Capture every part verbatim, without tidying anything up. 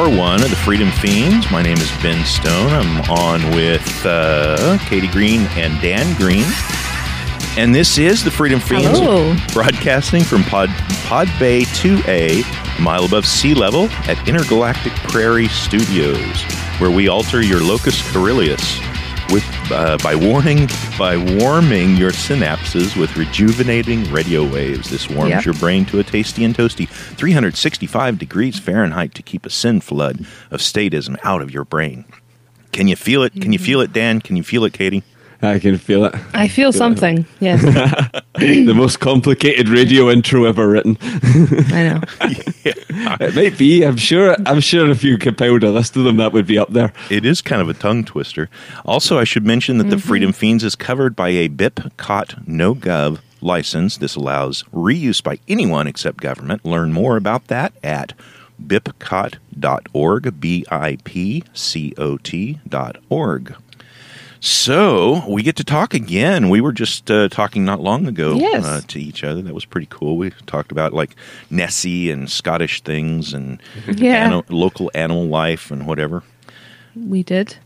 hour one of the Freedom Fiends. My name is Ben Stone. I'm on with uh, Katie Green and Dan Green. And this is the Freedom Fiends, Hello. broadcasting from Pod, Pod Bay two A, a mile above sea level at Intergalactic Prairie Studios, where we alter your locus coeruleus with uh, by warning by warming your synapses with rejuvenating radio waves. This warms Yep. your brain to a tasty and toasty three hundred sixty-five degrees Fahrenheit to keep a sin flood of statism out of your brain. Can you feel it? Can you feel it, Dan? Can you feel it, Katie? I can feel it. I feel something. Yes, The most complicated radio intro ever written. I know. It might be. I'm sure. I'm sure if you compiled a list of them, that would be up there. It is kind of a tongue twister. Also, I should mention that Mm-hmm. the Freedom Fiends is covered by a B I P C O T No Gov license. This allows reuse by anyone except government. Learn more about that at B I P C O T dot org, B I P C O T dot org. So, we get to talk again. We were just uh, talking not long ago Yes. uh, to each other. That was pretty cool. We talked about like Nessie and Scottish things and Yeah. ani- local animal life and whatever. We did.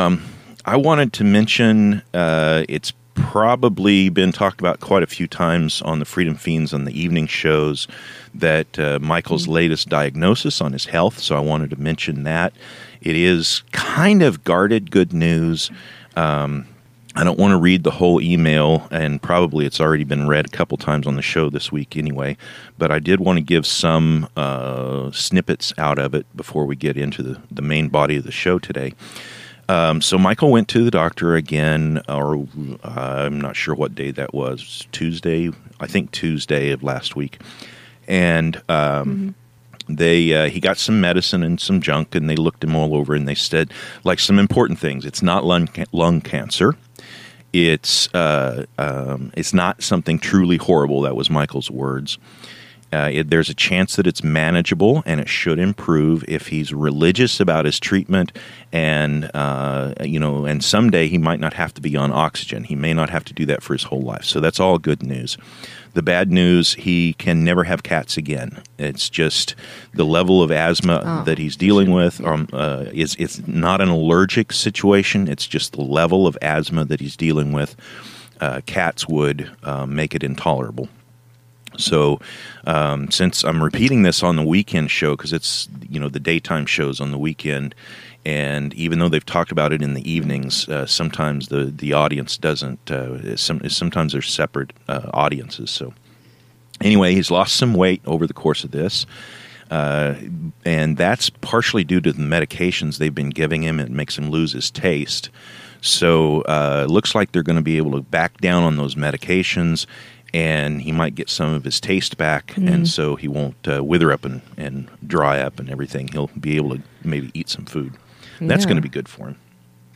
I wanted to mention uh, it's probably been talked about quite a few times on the Freedom Fiends on the evening shows that uh, Michael's latest diagnosis on his health, so I wanted to mention that. It is kind of guarded good news. Um, I don't want to read the whole email, and probably it's already been read a couple times on the show this week anyway, but I did want to give some uh, snippets out of it before we get into the, the main body of the show today. Um, so Michael went to the doctor again, or uh, I'm not sure what day that was, Tuesday, I think Tuesday of last week, and um, they uh, he got some medicine and some junk, and they looked him all over, and they said, like, some important things. It's not lung ca- lung cancer. It's uh, um, it's not something truly horrible. That was Michael's words. Uh, it, there's a chance that it's manageable, and it should improve if he's religious about his treatment, and uh, you know, and someday he might not have to be on oxygen. He may not have to do that for his whole life. So that's all good news. The bad news: he can never have cats again. It's just the level of asthma Oh, that he's dealing with. Um, uh, is it's not an allergic situation. It's just the level of asthma that he's dealing with. Uh, cats would uh, make it intolerable. So, um, since I'm repeating this on the weekend show, because it's, you know, the daytime shows on the weekend, and even though they've talked about it in the evenings, uh, sometimes the, the audience doesn't, uh, some, sometimes they're separate uh, audiences. So, anyway, he's lost some weight over the course of this, uh, and that's partially due to the medications they've been giving him. It makes him lose his taste. So, uh, it looks like they're going to be able to back down on those medications, and he might get some of his taste back, Mm. and so he won't uh, wither up and, and dry up and everything. He'll be able to maybe eat some food. And that's Yeah. going to be good for him.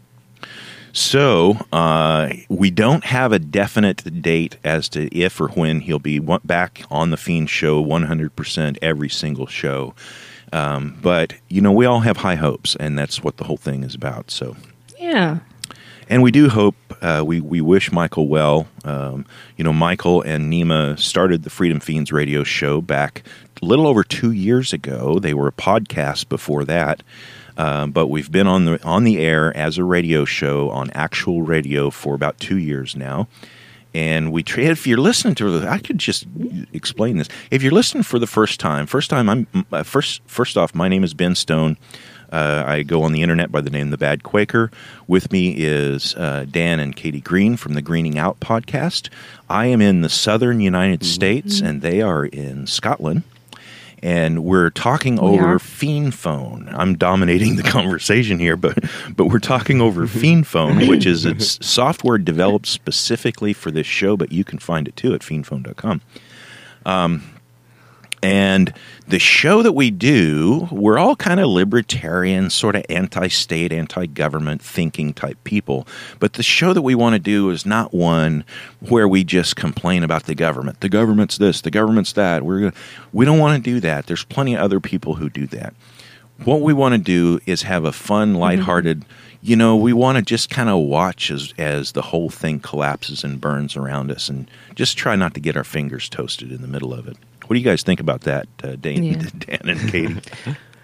So uh, we don't have a definite date as to if or when he'll be wa- back on the Fiend Show one hundred percent every single show. Um, but, you know, we all have high hopes, and that's what the whole thing is about. So. Yeah. And we do hope, uh, we, we wish Michael well. Um, you know, Michael and Nima started the Freedom Fiends radio show back a little over two years ago. They were a podcast before that. Uh, but we've been on the on the air as a radio show on actual radio for about two years now. And we try, if you're listening to it, I could just explain this. If you're listening for the first time, first time I'm uh, first first off, my name is Ben Stone. Uh, I go on the internet by the name The Bad Quaker. With me is uh, Dan and Katie Green from the Greening Out podcast. I am in the southern United States, and they are in Scotland. And we're talking We over are. Fiend Phone. I'm dominating the conversation here, but but we're talking over Fiend Phone, which is it's software developed specifically for this show, but you can find it too at fiend phone dot com. Um, and the show that we do, we're all kind of libertarian, sort of anti-state, anti-government thinking type people. But the show that we want to do is not one where we just complain about the government. The government's this, the government's that. We're gonna, we don't want to do that. There's plenty of other people who do that. What we want to do is have a fun, lighthearted, mm-hmm. you know, we want to just kind of watch as, as the whole thing collapses and burns around us and just try not to get our fingers toasted in the middle of it. What do you guys think about that, uh, Dan, Yeah. Dan and Katie?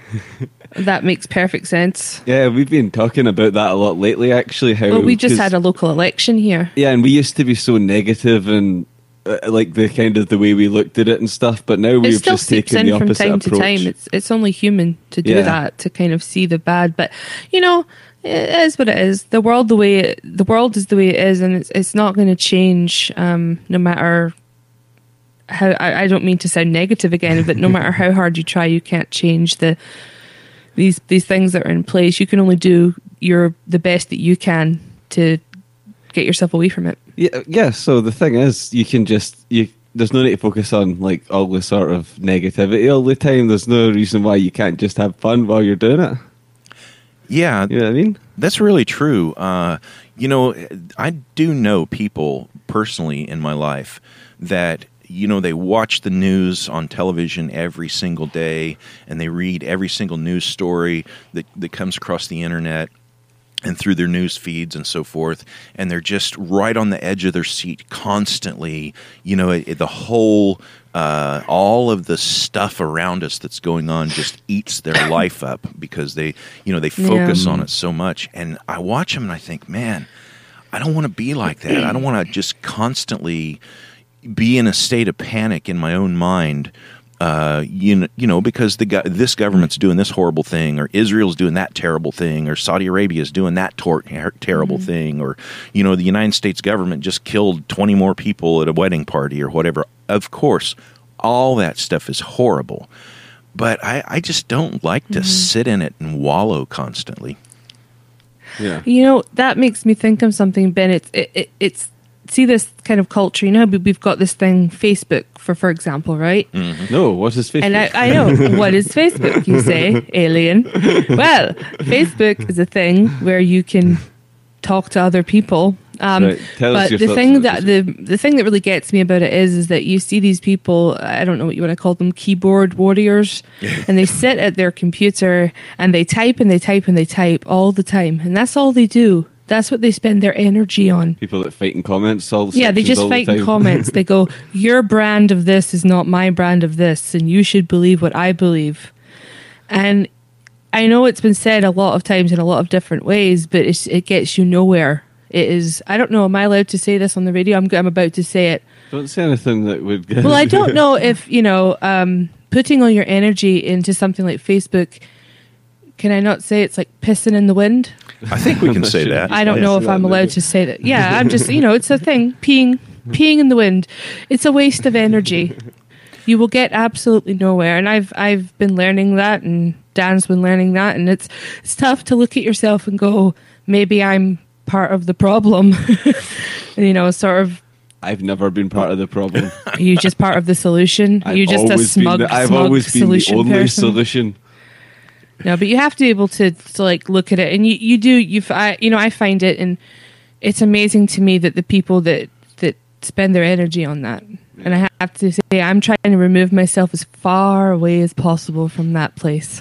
That makes perfect sense. Yeah, we've been talking about that a lot lately, actually. How Well, we just 'cause- had a local election here. Yeah, and we used to be so negative and uh, like the kind of the way we looked at it and stuff, but now It we've still just seeps taken in the from opposite time approach. to time. It's it's only human to do Yeah. that, to kind of see the bad. But you know, it is what it is. The world, the way it, the world is the way it is, and it's it's not going to change, um, no matter how. I, I don't mean to sound negative again, but no matter how hard you try, you can't change the these these things that are in place. You can only do your the best that you can to get yourself away from it. Yeah, yeah. So the thing is, you can just you. There's no need to focus on like all the sort of negativity all the time. There's no reason why you can't just have fun while you're doing it. Yeah, You know what I mean? that's really true. Uh, you know, I do know people personally in my life that, you know, they watch the news on television every single day and they read every single news story that, that comes across the internet and through their news feeds and so forth, and they're just right on the edge of their seat constantly. You know, it, it- the whole, uh, all of the stuff around us that's going on just eats their life up because they, you know, they focus Yeah. on it so much. And I watch them and I think, man, I don't want to be like that. I don't want to just constantly be in a state of panic in my own mind. Uh, you know, you know, because the go- this government's doing this horrible thing, or Israel's doing that terrible thing, or Saudi Arabia's doing that tor- ter- terrible Mm-hmm. thing, or you know, the United States government just killed twenty more people at a wedding party, or whatever. Of course, all that stuff is horrible, but I, I just don't like to Mm-hmm. sit in it and wallow constantly. Yeah. You know, that makes me think of something, Ben. It's it, it, it's see this kind of culture. You know, we- we've got this thing, Facebook, for for example, right? No, what is Facebook? And I, I know what is Facebook. You say, alien. Well, Facebook is a thing where you can talk to other people. Um, Right. Tell us but your the thoughts thing on that the the thing that really gets me about it is is that you see these people. I don't know what you want to call them, keyboard warriors, and they sit at their computer and they type and they type and they type all the time, and that's all they do. That's what they spend their energy on. People that fight in comments all the Yeah, they sections just all the fight in time. comments. They go, your brand of this is not my brand of this, and you should believe what I believe. And I know it's been said a lot of times in a lot of different ways, but it's, it gets you nowhere. It is, I don't know, am I allowed to say this on the radio? I'm, I'm about to say it. Don't say anything that would get. Well, I don't know if, you know, um, putting all your energy into something like Facebook, can I not say it's like pissing in the wind? I think we can say that. I don't Yes, know if yeah, I'm maybe. allowed to say that. Yeah, I'm just, you know, it's a thing. Peeing, peeing in the wind. It's a waste of energy. You will get absolutely nowhere. And I've I've been learning that, and Dan's been learning that, and it's it's tough to look at yourself and go, maybe I'm part of the problem. You know, sort of. I've never been part of the problem. Are you just part of the solution? Are you I've just a always been smug, the- I've smug always been solution the only person? solution. No, but you have to be able to, to like look at it, and you, you do you I you know I find it, and it's amazing to me that the people that that spend their energy on that, and I have to say I'm trying to remove myself as far away as possible from that place.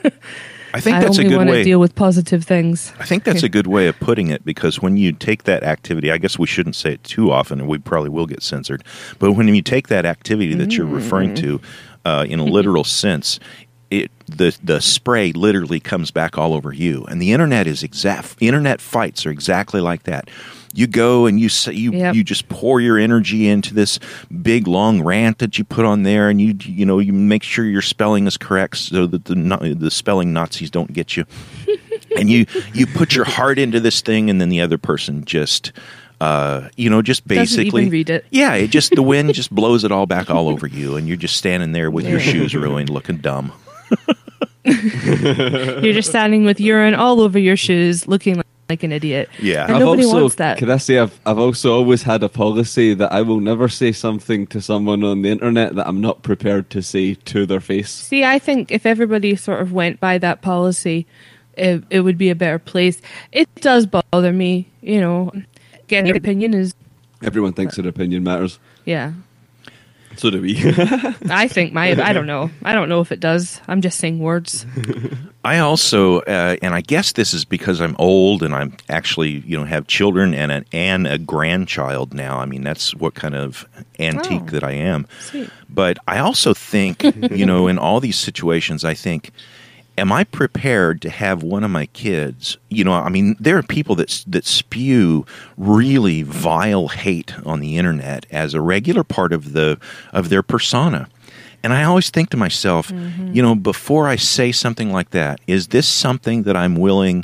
I think I that's a only good want way. to deal with positive things. I think that's a good way of putting it, because when you take that activity, I guess we shouldn't say it too often, and we probably will get censored, but when you take that activity that you're referring to uh, in a literal sense, it the the spray literally comes back all over you. And the internet is exact. Internet fights are exactly like that. You go and you say, you Yep. you just pour your energy into this big long rant that you put on there, and you you know you make sure your spelling is correct so that the no- the spelling Nazis don't get you. And you you put your heart into this thing, and then the other person just uh, you know just Doesn't basically even read it. Yeah, it just the wind just blows it all back all over you, and you're just standing there with your Yeah. shoes ruined, looking dumb. You're just standing with urine all over your shoes, looking like, like an idiot. Yeah. And I've nobody also, wants that. Can I say I've I've also always had a policy that I will never say something to someone on the internet that I'm not prepared to say to their face. See, I think if everybody sort of went by that policy, it, it would be a better place. It does bother me, you know. Getting your opinion is, Everyone thinks their opinion matters. yeah. So do we. I think my, I don't know. I don't know if it does. I'm just saying words. I also, uh, and I guess this is because I'm old and I'm actually, you know, have children and an and a grandchild now. I mean, that's what kind of antique Oh. that I am. Sweet. But I also think, you know, in all these situations, I think am I prepared to have one of my kids, you know, I mean, there are people that that spew really vile hate on the internet as a regular part of the of their persona. And I always think to myself, mm-hmm. you know, before I say something like that, is this something that I'm willing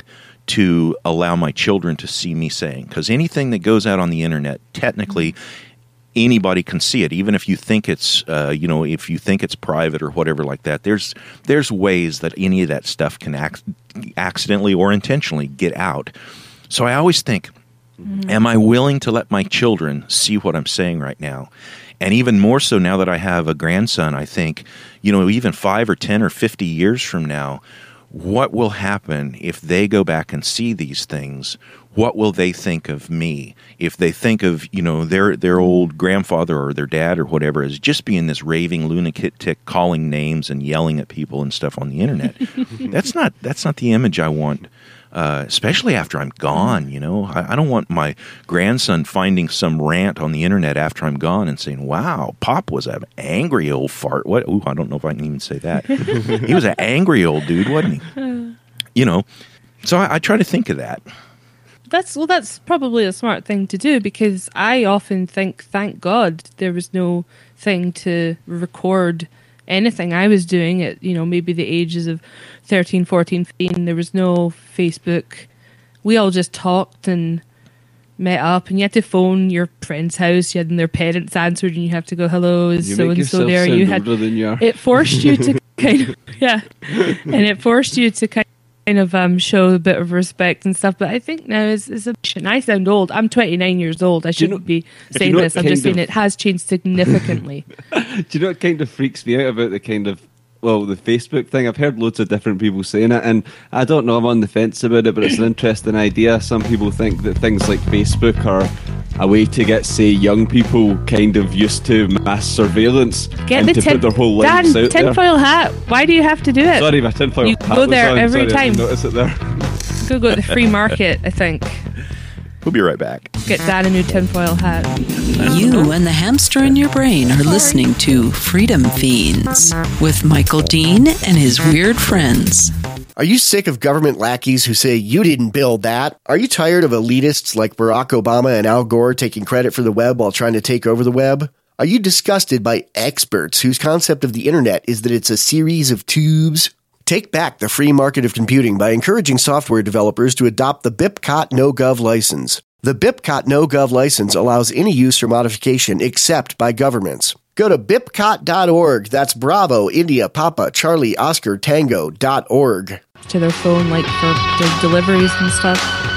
to allow my children to see me saying? Because anything that goes out on the internet, technically, mm-hmm. anybody can see it, even if you think it's, uh, you know, if you think it's private or whatever like that. There's there's ways that any of that stuff can ac- accidentally or intentionally get out. So I always think, mm-hmm. am I willing to let my children see what I'm saying right now? And even more so now that I have a grandson, I think, you know, even five or ten or fifty years from now, what will happen if they go back and see these things? What will they think of me if they think of, you know, their their old grandfather or their dad or whatever as just being this raving lunatic calling names and yelling at people and stuff on the internet? That's not that's not the image I want. Uh, especially after I'm gone, you know. I, I don't want my grandson finding some rant on the internet after I'm gone and saying, wow, Pop was an angry old fart. What? Ooh, I don't know if I can even say that. He was an angry old dude, wasn't he? You know, so I, I try to think of that. That's well, that's probably a smart thing to do, because I often think, thank God there was no thing to record anything I was doing at, you know, maybe the ages of thirteen, fourteen, fifteen. There was no Facebook. We all just talked and met up, and you had to phone your friend's house. You had their parents answered, and you have to go, hello, is so and so there? You had you it forced you to kind of yeah, and it forced you to kind kind of um, show a bit of respect and stuff. But I think now is is a and I sound old. I'm twenty-nine years old. I shouldn't you know, be saying you know this. I'm just saying of, it has changed significantly. Do you know what kind of freaks me out about the kind of, well, the Facebook thing? I've heard loads of different people saying it, and I don't know, I'm on the fence about it, but it's an interesting idea. Some people think that things like Facebook are a way to get, say, young people kind of used to mass surveillance get and the to tin- put their whole lives Dan, out tinfoil there. hat. Why do you have to do it? Sorry, my tinfoil you hat go there was on. every Sorry, time. I didn't notice it there. Go go to the free market, I think. We'll be right back. Get Dan a new tinfoil hat. You and the hamster in your brain are listening to Freedom Fiends with Michael Dean and his weird friends. Are you sick of government lackeys who say you didn't build that? Are you tired of elitists like Barack Obama and Al Gore taking credit for the web while trying to take over the web? Are you disgusted by experts whose concept of the internet is that it's a series of tubes? Take back the free market of computing by encouraging software developers to adopt the BIPCOT NoGov license. The BIPCOT NoGov license allows any use or modification except by governments. Go to bipcot dot org. That's Bravo, India, Papa, Charlie, Oscar, Tango dot org. To their phone, like for the deliveries and stuff.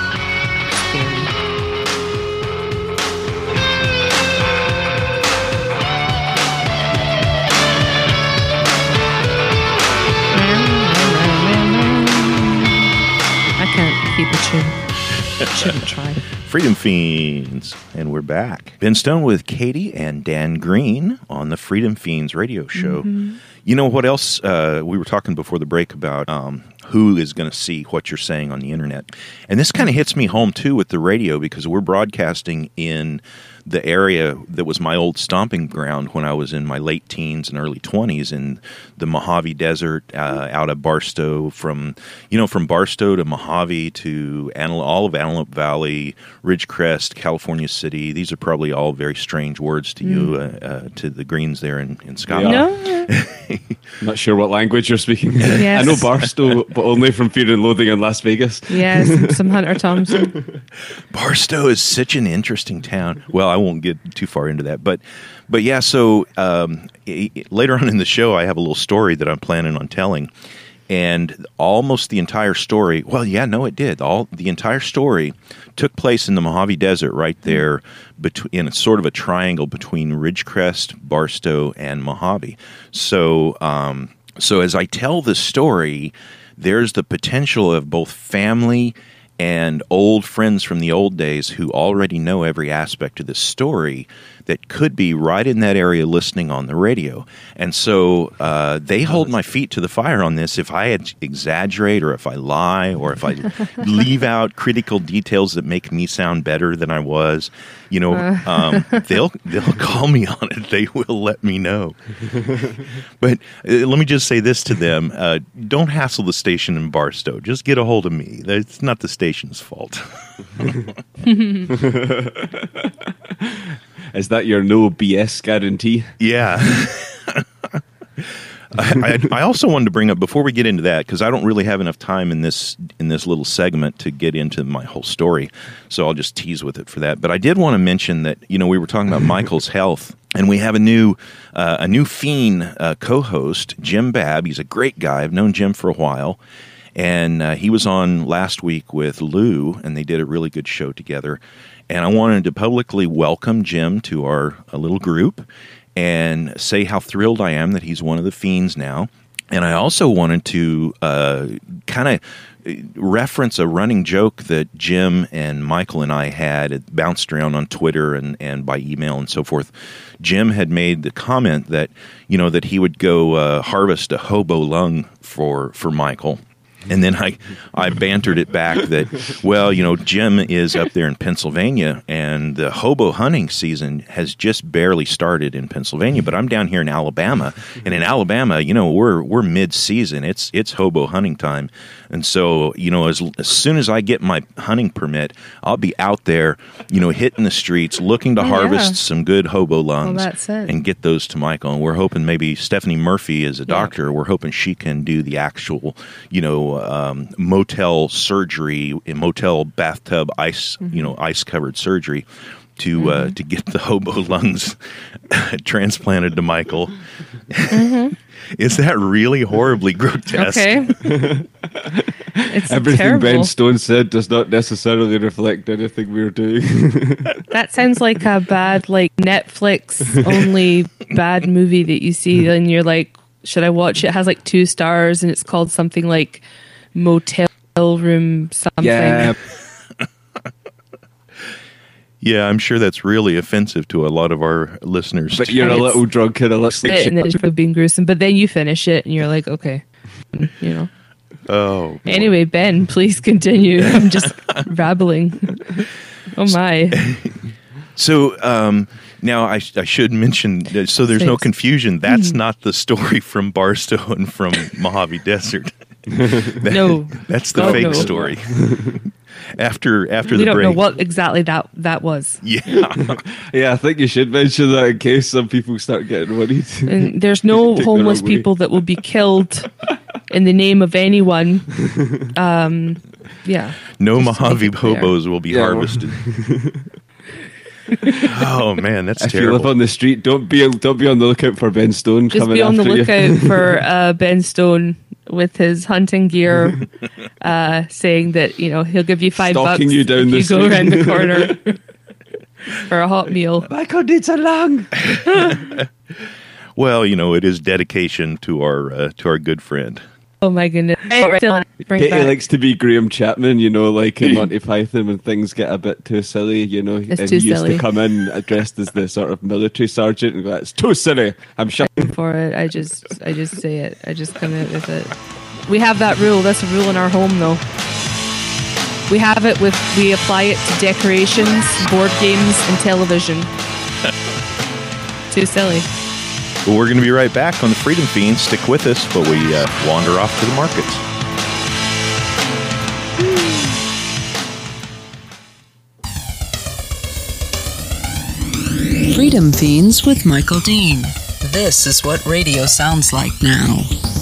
Scary. I can't keep a tune. Shouldn't try. Freedom Fiends, and we're back. Ben Stone with Katie and Dan Green on the Freedom Fiends radio show. Mm-hmm. You know what else? Uh, we were talking before the break about um, who is going to see what you're saying on the internet. And this kind of hits me home, too, with the radio, because we're broadcasting in the area that was my old stomping ground when I was in my late teens and early twenties in the Mojave Desert, uh, out of Barstow, from, you know, from Barstow to Mojave to Antelope, all of Antelope Valley, Ridgecrest, California City. These are probably all very strange words to mm. you, uh, uh, to the Greens there in, in Scotland. No. Not sure what language you're speaking. Yes. I know Barstow, but only from Fear and Loathing in Las Vegas. Yes, some Hunter Thompson. Barstow is such an interesting town. Well, I won't get too far into that, but but yeah. So um, later on in the show, I have a little story that I'm planning on telling, and almost the entire story. Well, yeah, no, it did. All the entire story took place in the Mojave Desert, right there, between in a sort of a triangle between Ridgecrest, Barstow, and Mojave. So, um, so as I tell the story, there's the potential of both family and old friends from the old days who already know every aspect of this story that could be right in that area listening on the radio. And so uh, they hold my feet to the fire on this. If I exaggerate or if I lie or if I leave out critical details that make me sound better than I was, you know, um, they'll they'll call me on it. They will let me know. But uh, let me just say this to them. Uh, don't hassle the station in Barstow. Just get a hold of me. It's not the station's fault. Is that your no B S guarantee? Yeah. I, I, I also wanted to bring up, before we get into that, because I don't really have enough time in this in this little segment to get into my whole story, so I'll just tease with it for that. But I did want to mention that, you know, we were talking about Michael's health, and we have a new uh, a new Fiend uh, co-host, Jim Babb. He's a great guy. I've known Jim for a while, and uh, he was on last week with Lou, and they did a really good show together. And I wanted to publicly welcome Jim to our a little group and say how thrilled I am that he's one of the Fiends now. And I also wanted to uh, kind of reference a running joke that Jim and Michael and I had. It bounced around on Twitter and, and by email and so forth. Jim had made the comment that, you know, that he would go uh, harvest a hobo lung for, for Michael. And then I, I bantered it back that, well, you know, Jim is up there in Pennsylvania, and the hobo hunting season has just barely started in Pennsylvania. But I'm down here in Alabama, and in Alabama, you know, we're we're mid-season. It's it's hobo hunting time, and so, you know, as as soon as I get my hunting permit, I'll be out there, you know, hitting the streets, looking to oh, harvest yeah. some good hobo lungs, well, that's it. and get those to Michael. And we're hoping maybe Stephanie Murphy is a yeah. doctor. We're hoping she can do the actual, you know. Um, motel surgery, motel bathtub ice, mm-hmm. you know, ice covered surgery to mm-hmm. uh, to get the hobo lungs transplanted to Michael. Mm-hmm. Is that really horribly grotesque? Okay. It's Everything terrible. Ben Stone said does not necessarily reflect anything we're doing. That sounds like a bad, like Netflix only bad movie that you see, and you're like, should I watch it? It has like two stars, and it's called something like Motel Room something. Yeah. Yeah, I'm sure that's really offensive to a lot of our listeners. But too. you're a little drunk and a little It, and it's being gruesome. But then you finish it, and you're like, okay, you know. Oh. Boy. Anyway, Ben, please continue. I'm just babbling. Oh my. So um, now I, I should mention, that, so there's Thanks. no confusion. That's not the story from Barstow and from Mojave Desert. that, No, that's the God, fake no. story. after after we the don't break, know what exactly that that was. Yeah, Yeah, I think you should mention that in case some people start getting worried. And there's no Take the homeless wrong way. people that will be killed in the name of anyone. Um, yeah. no Just Mojave make it clear. hobos will be Yeah, well- harvested. Oh man, that's If terrible. you live on the street, don't be don't be on the lookout for Ben Stone Just coming be on the after you. lookout for uh, Ben Stone with his hunting gear, uh, saying that, you know, he'll give you five Stalking bucks you down if the you go street. around the corner for a hot meal. Michael needs a lung. Well, you know, it is dedication to our uh, to our good friend. Oh my goodness! Bring Katie back. likes to be Graham Chapman, you know, like in Monty Python when things get a bit too silly, you know. It's and too he used silly. to come in dressed as the sort of military sergeant and go, "It's too silly. I'm shut." for it. I just, I just say it. I just come out with it. We have that rule. That's a rule in our home, though. We have it with. We apply it to decorations, board games, and television. Too silly. Well, we're going to be right back on the Freedom Fiends. Stick with us, but we uh, wander off to the markets. Freedom Fiends with Michael Dean. This is what radio sounds like now.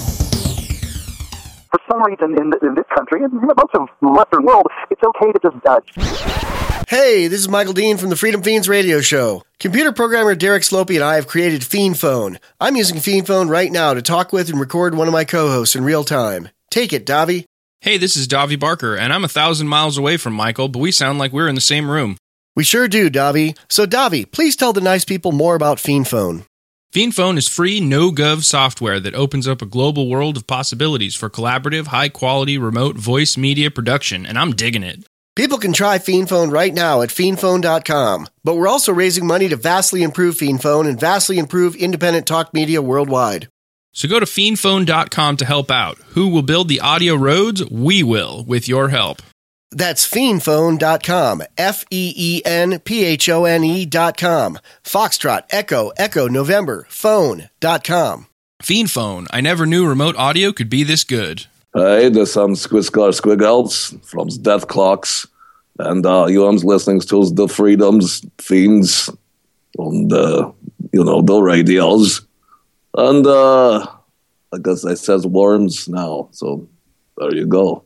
For some reason in, in this country, and most of the Western world, it's okay to just judge. Hey, this is Michael Dean from the Freedom Fiends radio show. Computer programmer Derek Slopey and I have created Fiend Phone. I'm using Fiend Phone right now to talk with and record one of my co-hosts in real time. Take it, Davi. Hey, this is Davi Barker, and I'm a thousand miles away from Michael, but we sound like we're in the same room. We sure do, Davi. So, Davi, please tell the nice people more about Fiend Phone. Fiend Phone is free, no-gov software that opens up a global world of possibilities for collaborative, high-quality, remote voice media production, and I'm digging it. People can try FiendPhone right now at fiend phone dot com, but we're also raising money to vastly improve FiendPhone and vastly improve independent talk media worldwide. So go to fiend phone dot com to help out. Who will build the audio roads? We will, with your help. That's fiend phone dot com, F E E N P H O N E dot com. Foxtrot, Echo, Echo, November, phone dot com. FiendPhone. I never knew remote audio could be this good. Hey, there's some Squizcar Squiggles from Death Clocks, and uh, you are listening to the Freedoms Fiends on the, you know, the radios. And uh, I guess I says worms now, so there you go.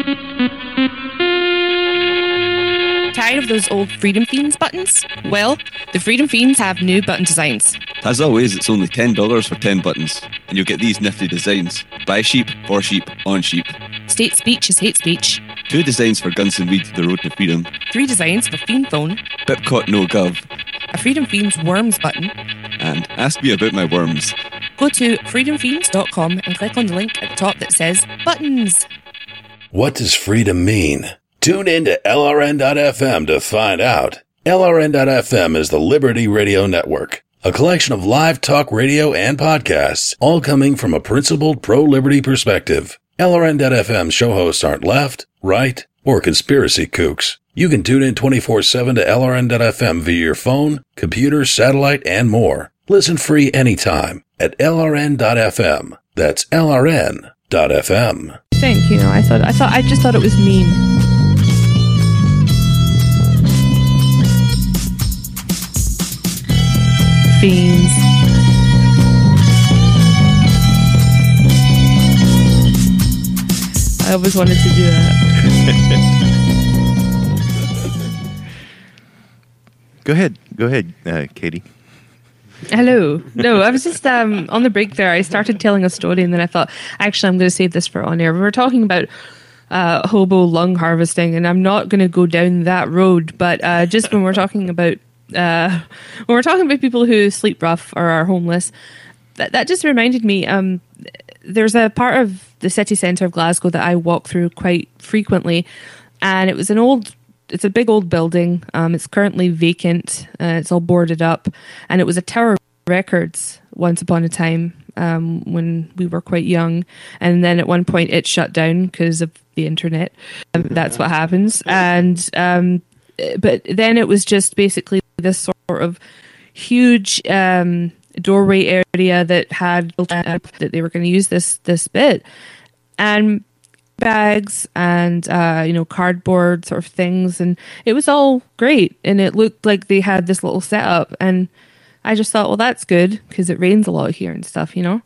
Tired of those old Freedom Fiends buttons? Well, the Freedom Fiends have new button designs. As always, it's only ten dollars for ten buttons, and you'll get these nifty designs. By sheep, for sheep, on sheep. State speech is hate speech. Two designs for Guns and Weed, The Road to Freedom. Three designs for Fiend Phone. Bipcot No Gov. A Freedom Fiends Worms button. And Ask Me About My Worms. Go to freedom fiends dot com and click on the link at the top that says Buttons. What does freedom mean? Tune in to L R N dot F M to find out. L R N dot F M is the Liberty Radio Network, a collection of live talk radio and podcasts, all coming from a principled pro-liberty perspective. L R N dot F M show hosts aren't left, right, or conspiracy kooks. You can tune in twenty-four seven to L R N dot F M via your phone, computer, satellite, and more. Listen free anytime at L R N dot F M. That's L R N dot F M. Think, you know, I thought, I thought, I just thought it was mean. Fiends. I always wanted to do that. Go ahead. Go ahead, uh, Katie. Hello. No, I was just um, on the break there. I started telling a story and then I thought, actually, I'm going to save this for on air. We were talking about uh, hobo lung harvesting, and I'm not going to go down that road. But uh, just when we're talking about uh, when we're talking about people who sleep rough or are homeless, that that just reminded me. Um, there's a part of the city centre of Glasgow that I walk through quite frequently, and it was an old. It's a big old building. Um, it's currently vacant. Uh, it's all boarded up. And it was a Tower Records once upon a time um, when we were quite young. And then at one point it shut down because of the internet. Um, that's what happens. And um, but then it was just basically this sort of huge um, doorway area that had uh, that they were going to use this this bit. And bags and uh you know cardboard sort of things, and it was all great, and it looked like they had this little setup, and I just thought, well, that's good because it rains a lot here and stuff, you know.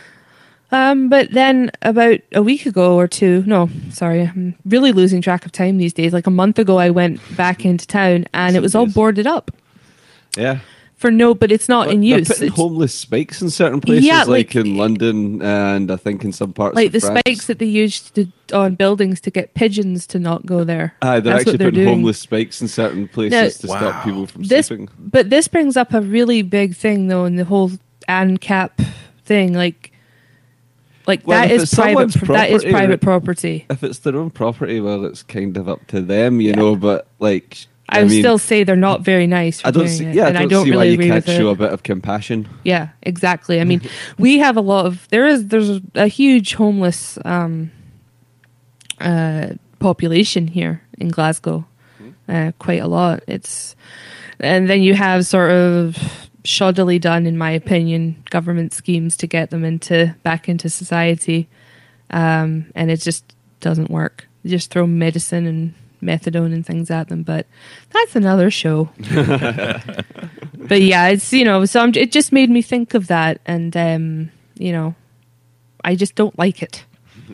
Um but then about a week ago or two, no sorry I'm really losing track of time these days, like a month ago I went back into town and it was all boarded up. Yeah. For no, but it's not but in use. They're putting it's, homeless spikes in certain places, yeah, like, like in London and I think in some parts like of the France. spikes that they used to, on buildings to get pigeons to not go there. Aye, they're That's actually what they're putting doing. homeless spikes in certain places Now, to wow. stop people from This, sleeping. but this brings up a really big thing, though, in the whole ANCAP thing. Like, like Well, that if is it's private. someone's That is property, private right? property. If it's their own property, well, it's kind of up to them, you Yeah. know. But like, I, I would mean, still say they're not very nice. For I don't doing see. it, Yeah, and I I don't, don't see really why you agree can't with show it. a bit of compassion. Yeah, exactly. I mean, we have a lot of there is there's a huge homeless um, uh, population here in Glasgow, uh, quite a lot. It's and then you have sort of shoddily done, in my opinion, government schemes to get them into back into society, um, and it just doesn't work. You just throw medicine and methadone and things at them, but that's another show. But yeah, it's, you know, so I'm, it just made me think of that, and um, you know, I just don't like it.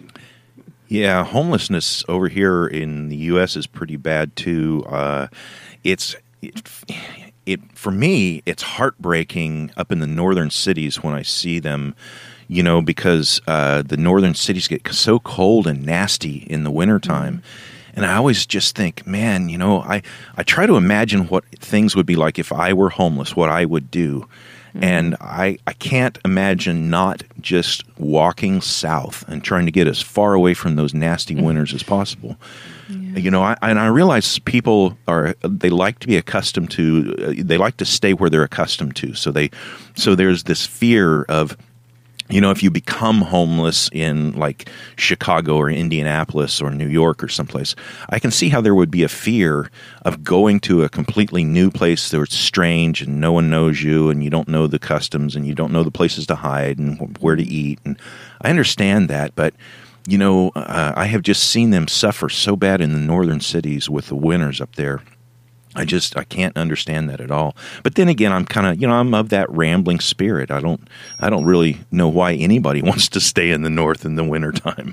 Yeah, homelessness over here in the U S is pretty bad too. Uh, it's it, it for me, it's heartbreaking up in the northern cities when I see them. You know, because uh, the northern cities get so cold and nasty in the wintertime. And I always just think, man, you know, I, I try to imagine what things would be like if I were homeless, what I would do. Mm-hmm. And I, I can't imagine not just walking south and trying to get as far away from those nasty winters as possible. Yeah. You know, I, and I realize people are, they like to be accustomed to, uh, they like to stay where they're accustomed to. So they, so there's this fear of, you know, if you become homeless in like Chicago or Indianapolis or New York or someplace, I can see how there would be a fear of going to a completely new place where it's strange and no one knows you and you don't know the customs and you don't know the places to hide and where to eat. And I understand that, but, you know, uh, I have just seen them suffer so bad in the northern cities with the winters up there. I just, I can't understand that at all. But then again, I'm kind of, you know, I'm of that rambling spirit. I don't, I don't really know why anybody wants to stay in the north in the wintertime.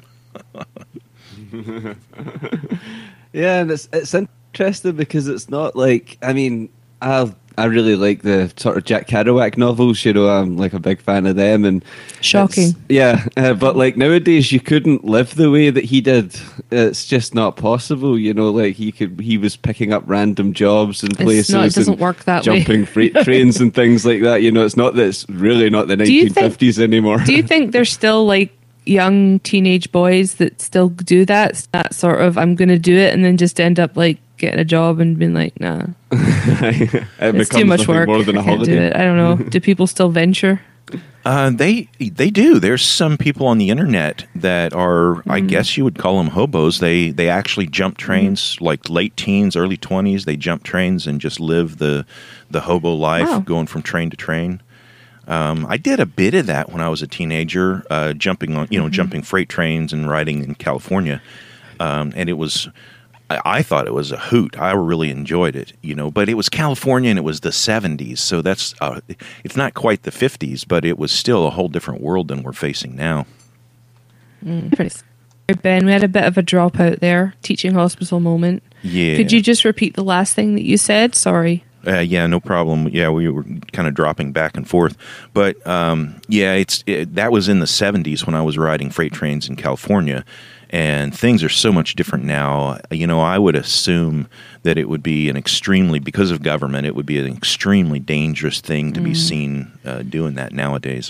Yeah, and it's it's interesting because it's not like, I mean, I I really like the sort of Jack Kerouac novels. You know, I'm like a big fan of them. And shocking. Yeah, uh, but like nowadays, you couldn't live the way that he did. It's just not possible. You know, like he could, he was picking up random jobs in places. Not, it doesn't work that jumping way. Jumping freight trains and things like that. You know, it's not that it's really not the nineteen fifties think, anymore. Do you think there's still like young teenage boys that still do that? That sort of, I'm going to do it, and then just end up like getting a job and being like, nah, it it's too much work. More than a I can't holiday. do it. I don't know. Do people still venture? Uh, they they do. There's some people on the internet that are, mm. I guess you would call them hobos. They they actually jump trains, mm. like late teens, early twenties. They jump trains and just live the the hobo life, wow. going from train to train. Um, I did a bit of that when I was a teenager, uh, jumping on you know mm-hmm. jumping freight trains and riding in California, um, and it was. I thought it was a hoot. I really enjoyed it, you know, but it was California and it was the seventies. So that's, uh, it's not quite the fifties, but it was still a whole different world than we're facing now. Mm. Ben, we had a bit of a dropout there, teaching hospital moment. Yeah. Could you just repeat the last thing that you said? Sorry. Uh, yeah, no problem. Yeah, we were kind of dropping back and forth. But, um, yeah, it's it, that was in the seventies when I was riding freight trains in California. And things are so much different now. You know, I would assume that it would be an extremely, because of government, it would be an extremely dangerous thing to mm. be seen uh, doing that nowadays.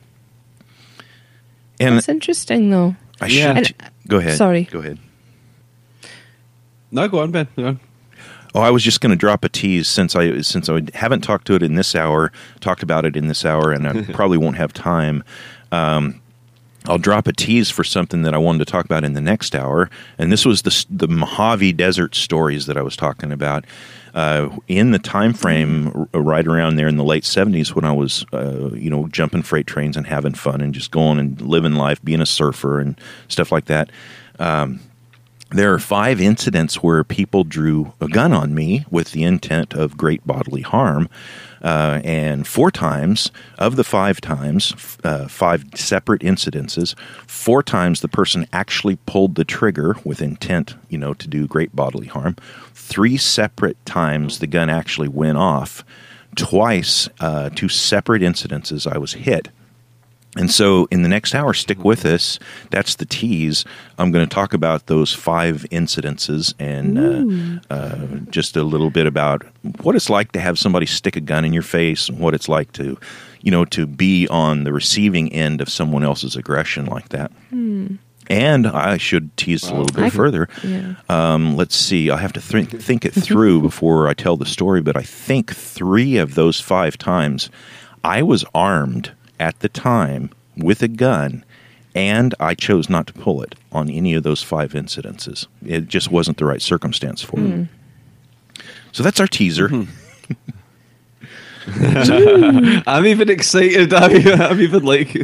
And that's interesting, though. I yeah. should and, go ahead. Sorry, go ahead. No, go on, Ben. Go on. Oh, I was just going to drop a tease since I since I haven't talked to it in this hour, talked about it in this hour, and I probably won't have time. Um, I'll drop a tease for something that I wanted to talk about in the next hour, and this was the the Mojave Desert stories that I was talking about. Uh, in the time frame r- right around there in the late seventies, when I was, uh, you know, jumping freight trains and having fun and just going and living life, being a surfer and stuff like that. Um, there are five incidents where people drew a gun on me with the intent of great bodily harm. Uh, and four times, of the five times, uh, five separate incidences, four times the person actually pulled the trigger with intent, you know, to do great bodily harm. Three separate times the gun actually went off. Twice, uh, two separate incidences, I was hit. And so in the next hour, stick with us. That's the tease. I'm going to talk about those five incidences and uh, uh, just a little bit about what it's like to have somebody stick a gun in your face and what it's like to, you know, to be on the receiving end of someone else's aggression like that. Hmm. And I should tease wow. a little bit I, further. Yeah. Um, let's see. I'll have to th- think it through before I tell the story, but I think three of those five times I was armed at the time with a gun, and I chose not to pull it on any of those five incidences. It just wasn't the right circumstance for mm. it. So that's our teaser. Mm-hmm. I'm even excited. I'm, I'm even like,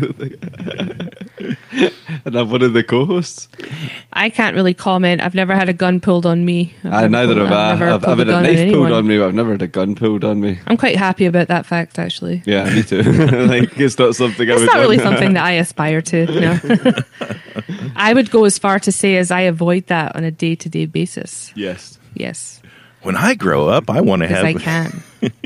and I'm one of the co-hosts. I can't really comment. I've never had a gun pulled on me. I neither have I. I've, I've, I've had a knife pulled on me, but I've never had a gun pulled on me. I'm quite happy about that fact, actually. Yeah, me too. Like it's not something. It's I would not really done. something that I aspire to. No. I would go as far to say as I avoid that on a day-to-day basis. Yes. Yes. When I grow up, I want to have. I can.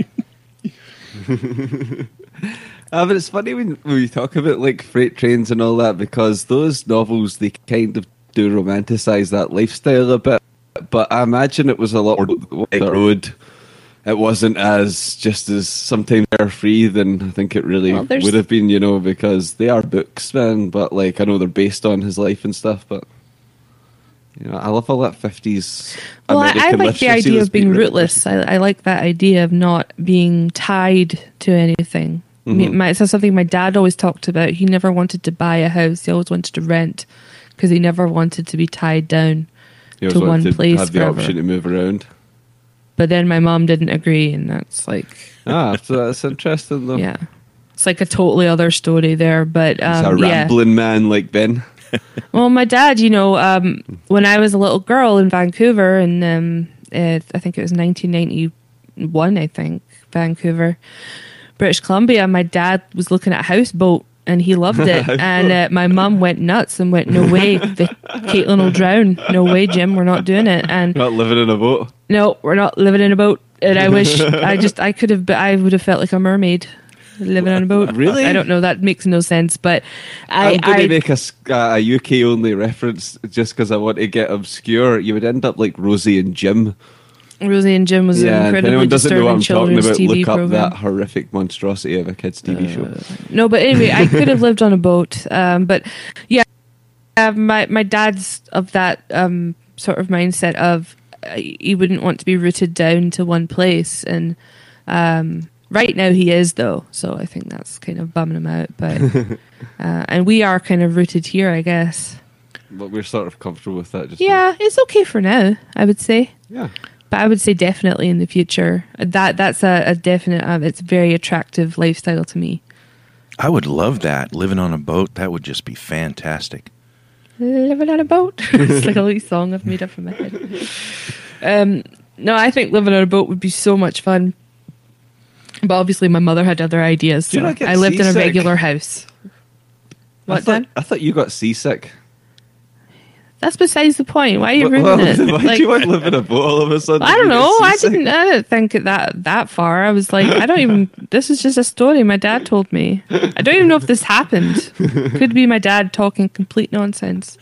uh, but it's funny when, when we talk about like freight trains and all that, because those novels, they kind of do romanticize that lifestyle a bit, but I imagine it was a lot more the road. It wasn't as just as sometimes carefree than I think it really well, would have been, you know, because they are books, man, but like I know they're based on his life and stuff, but You know, I love all that fifties. Well, I, I American like the literacy idea that's of being been written. rootless. I, I like that idea of not being tied to anything. I mean, Mhm. my, it's something my dad always talked about. He never wanted to buy a house. He always wanted to rent because he never wanted to be tied down You to always one want to place have the forever. option to move around. But then my mom didn't agree, and that's like, Ah, so that's interesting though. yeah, it's like a totally other story there. But He's a um, yeah. rambling man like Ben. Well, my dad, you know, um, when I was a little girl in Vancouver, and um, uh, I think it was nineteen ninety-one, I think, Vancouver, British Columbia, my dad was looking at Houseboat, and he loved it. And uh, my mum went nuts and went, no way, the Caitlin will drown. No way, Jim, we're not doing it. And Not living in a boat. no, we're not living in a boat. And I wish, I just, I could have, I would have felt like a mermaid living on a boat. Really? I don't know. That makes no sense. But I, I'm going I to make a, s- uh, a U K only reference just because I want to get obscure. You would end up like Rosie and Jim. Rosie and Jim was an Yeah, if incredibly anyone doesn't know what disturbing I'm talking children's about, T V look up program. that horrific monstrosity of a kids' T V show. No, but anyway, I could have lived on a boat. Um, but yeah, uh, my my dad's of that um, sort of mindset of uh, he wouldn't want to be rooted down to one place. And um, right now he is though, so I think that's kind of bumming him out. But uh, and we are kind of rooted here, I guess. But we're sort of comfortable with that. Just Yeah, it's okay for now, I would say. Yeah. But I would say definitely in the future. That that's a, a definite. Um, it's a very attractive lifestyle to me. I would love that. Living on a boat, that would just be fantastic. Living on a boat. It's like a little song I've made up in my head. Um, no, I think living on a boat would be so much fun. But obviously, my mother had other ideas. Do you So not get I lived in a seasick? regular house. I What, thought, Dan? I thought you got seasick. That's besides the point. Why are you Well, ruining it? why Like, do you want to live in a boat all of a sudden? I don't You get know. I seasick? didn't. I didn't think it that that far. I was like, I don't even. This is just a story my dad told me. I don't even know if this happened. Could be my dad talking complete nonsense.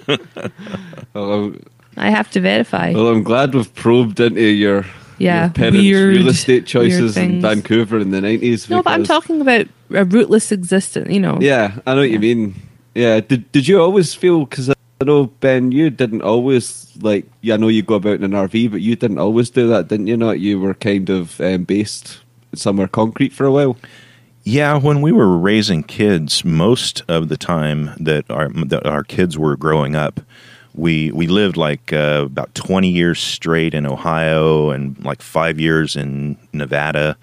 Well, I'm, I have to verify. well, I'm glad we've probed into your, Yeah, your parents' weird- real estate choices weird in things. Vancouver in the nineties. No, but I'm talking about a rootless existence. You know. Yeah, I know what you mean. Yeah, did did you always feel? Because I know Ben, you didn't always like. Yeah, I know you go about in an R V, but you didn't always do that, didn't you? Not you were kind of um, based somewhere concrete for a while. Yeah, when we were raising kids, most of the time that our that our kids were growing up, we we lived like uh, about twenty years straight in Ohio and like five years in Nevada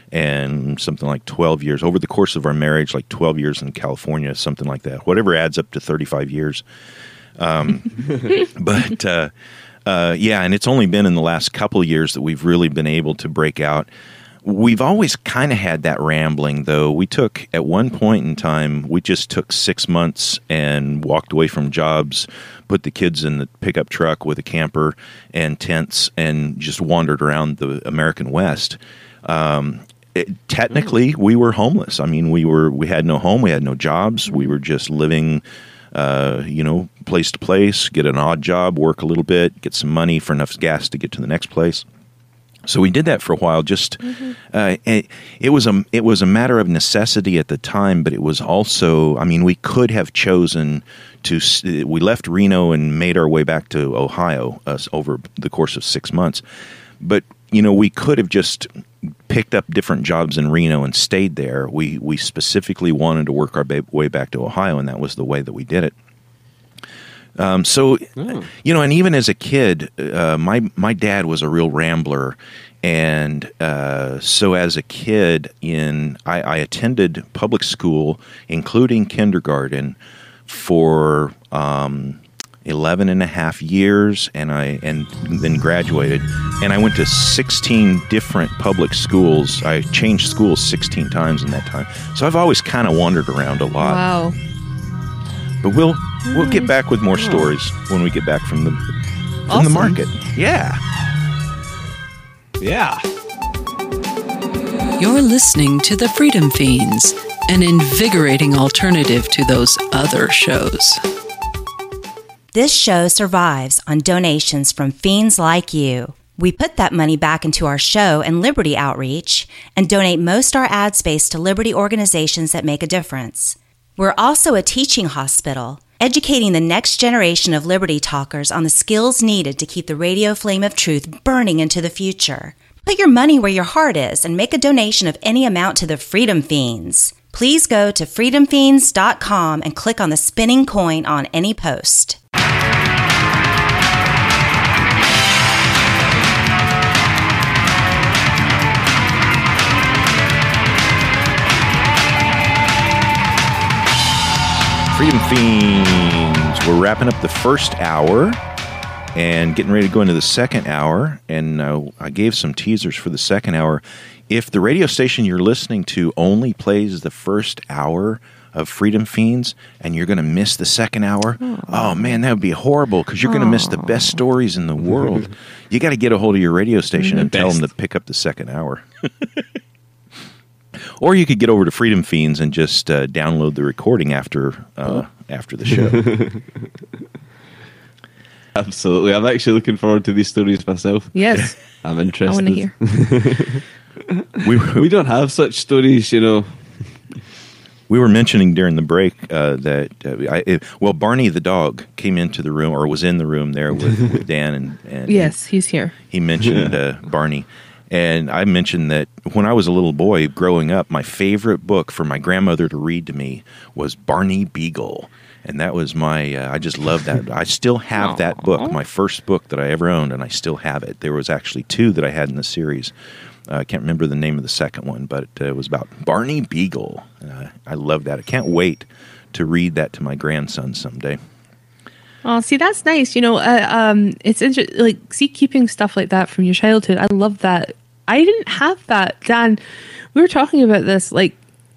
and something like twelve years over the course of our marriage, like twelve years in California, something like that. Whatever adds up to thirty-five years. Um, but uh, uh, yeah, and it's only been in the last couple of years that we've really been able to break out. We've always kind of had that rambling, though. We took, at one point in time, we just took six months and walked away from jobs, put the kids in the pickup truck with a camper and tents, and just wandered around the American West. Um, it, technically, we were homeless. I mean, we were we had no home, we had no jobs. We were just living, uh, you know, place to place, get an odd job, work a little bit, get some money for enough gas to get to the next place. So we did that for a while. Just mm-hmm. uh, it, it was a it was a matter of necessity at the time, but it was also. I mean, we could have chosen to. We left Reno and made our way back to Ohio uh, over the course of six months. But you know, we could have just picked up different jobs in Reno and stayed there. We we specifically wanted to work our ba- way back to Ohio, and that was the way that we did it. Um, so, oh. you know, and even as a kid, uh, my my dad was a real rambler, and uh, so as a kid, in I, I attended public school, including kindergarten, for um, eleven and a half years, and I and then graduated, and I went to sixteen different public schools. I changed schools sixteen times in that time, so I've always kind of wandered around a lot. Wow. But we'll we'll get back with more stories when we get back from the from awesome. the market. Yeah. Yeah. You're listening to The Freedom Fiends, an invigorating alternative to those other shows. This show survives on donations from fiends like you. We put that money back into our show and Liberty outreach and donate most our ad space to Liberty organizations that make a difference. We're also a teaching hospital, educating the next generation of Liberty Talkers on the skills needed to keep the radio flame of truth burning into the future. Put your money where your heart is and make a donation of any amount to the Freedom Fiends. Please go to freedom fiends dot com and click on the spinning coin on any post. Freedom Fiends. We're wrapping up the first hour and getting ready to go into the second hour. And uh, I gave some teasers for the second hour. If the radio station you're listening to only plays the first hour of Freedom Fiends and you're going to miss the second hour, Aww. oh man, that would be horrible because you're going to miss the best stories in the world. You got to get a hold of your radio station the and best. tell them to pick up the second hour. Or you could get over to Freedom Fiends and just uh, download the recording after uh, oh. after the show. Absolutely. I'm actually looking forward to these stories myself. Yes. I'm interested. I want to hear. we, we don't have such stories, you know. We were mentioning during the break uh, that, uh, I, it, well, Barney the dog came into the room or was in the room there with, with Dan. and, and Yes, he's here. He mentioned yeah. uh, Barney. And I mentioned that when I was a little boy growing up, my favorite book for my grandmother to read to me was Barney Beagle. And that was my, uh, I just love that. I still have Aww. that book, my first book that I ever owned, and I still have it. There was actually two that I had in the series. Uh, I can't remember the name of the second one, but uh, it was about Barney Beagle. Uh, I love that. I can't wait to read that to my grandson someday. Oh, see, that's nice. You know, uh, um, it's interesting. Like, see, keeping stuff like that from your childhood. I love that. I didn't have that, Dan. We were talking about this. Like,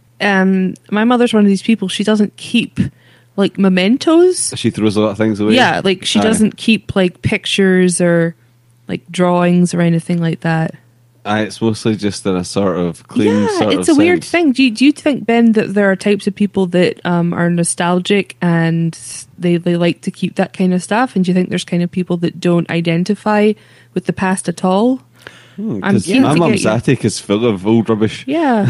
um, my mother's one of these people. She doesn't keep like mementos. She throws a lot of things away. Yeah, like she Aye. doesn't keep like pictures or like drawings or anything like that. Aye, it's mostly just in a sort of clean. Yeah, sort it's of a weird sense. thing. Do you, do you think, Ben, that there are types of people that um, are nostalgic and they they like to keep that kind of stuff? And do you think there's kind of people that don't identify with the past at all? Hmm, my mum's attic is full of old rubbish. Yeah.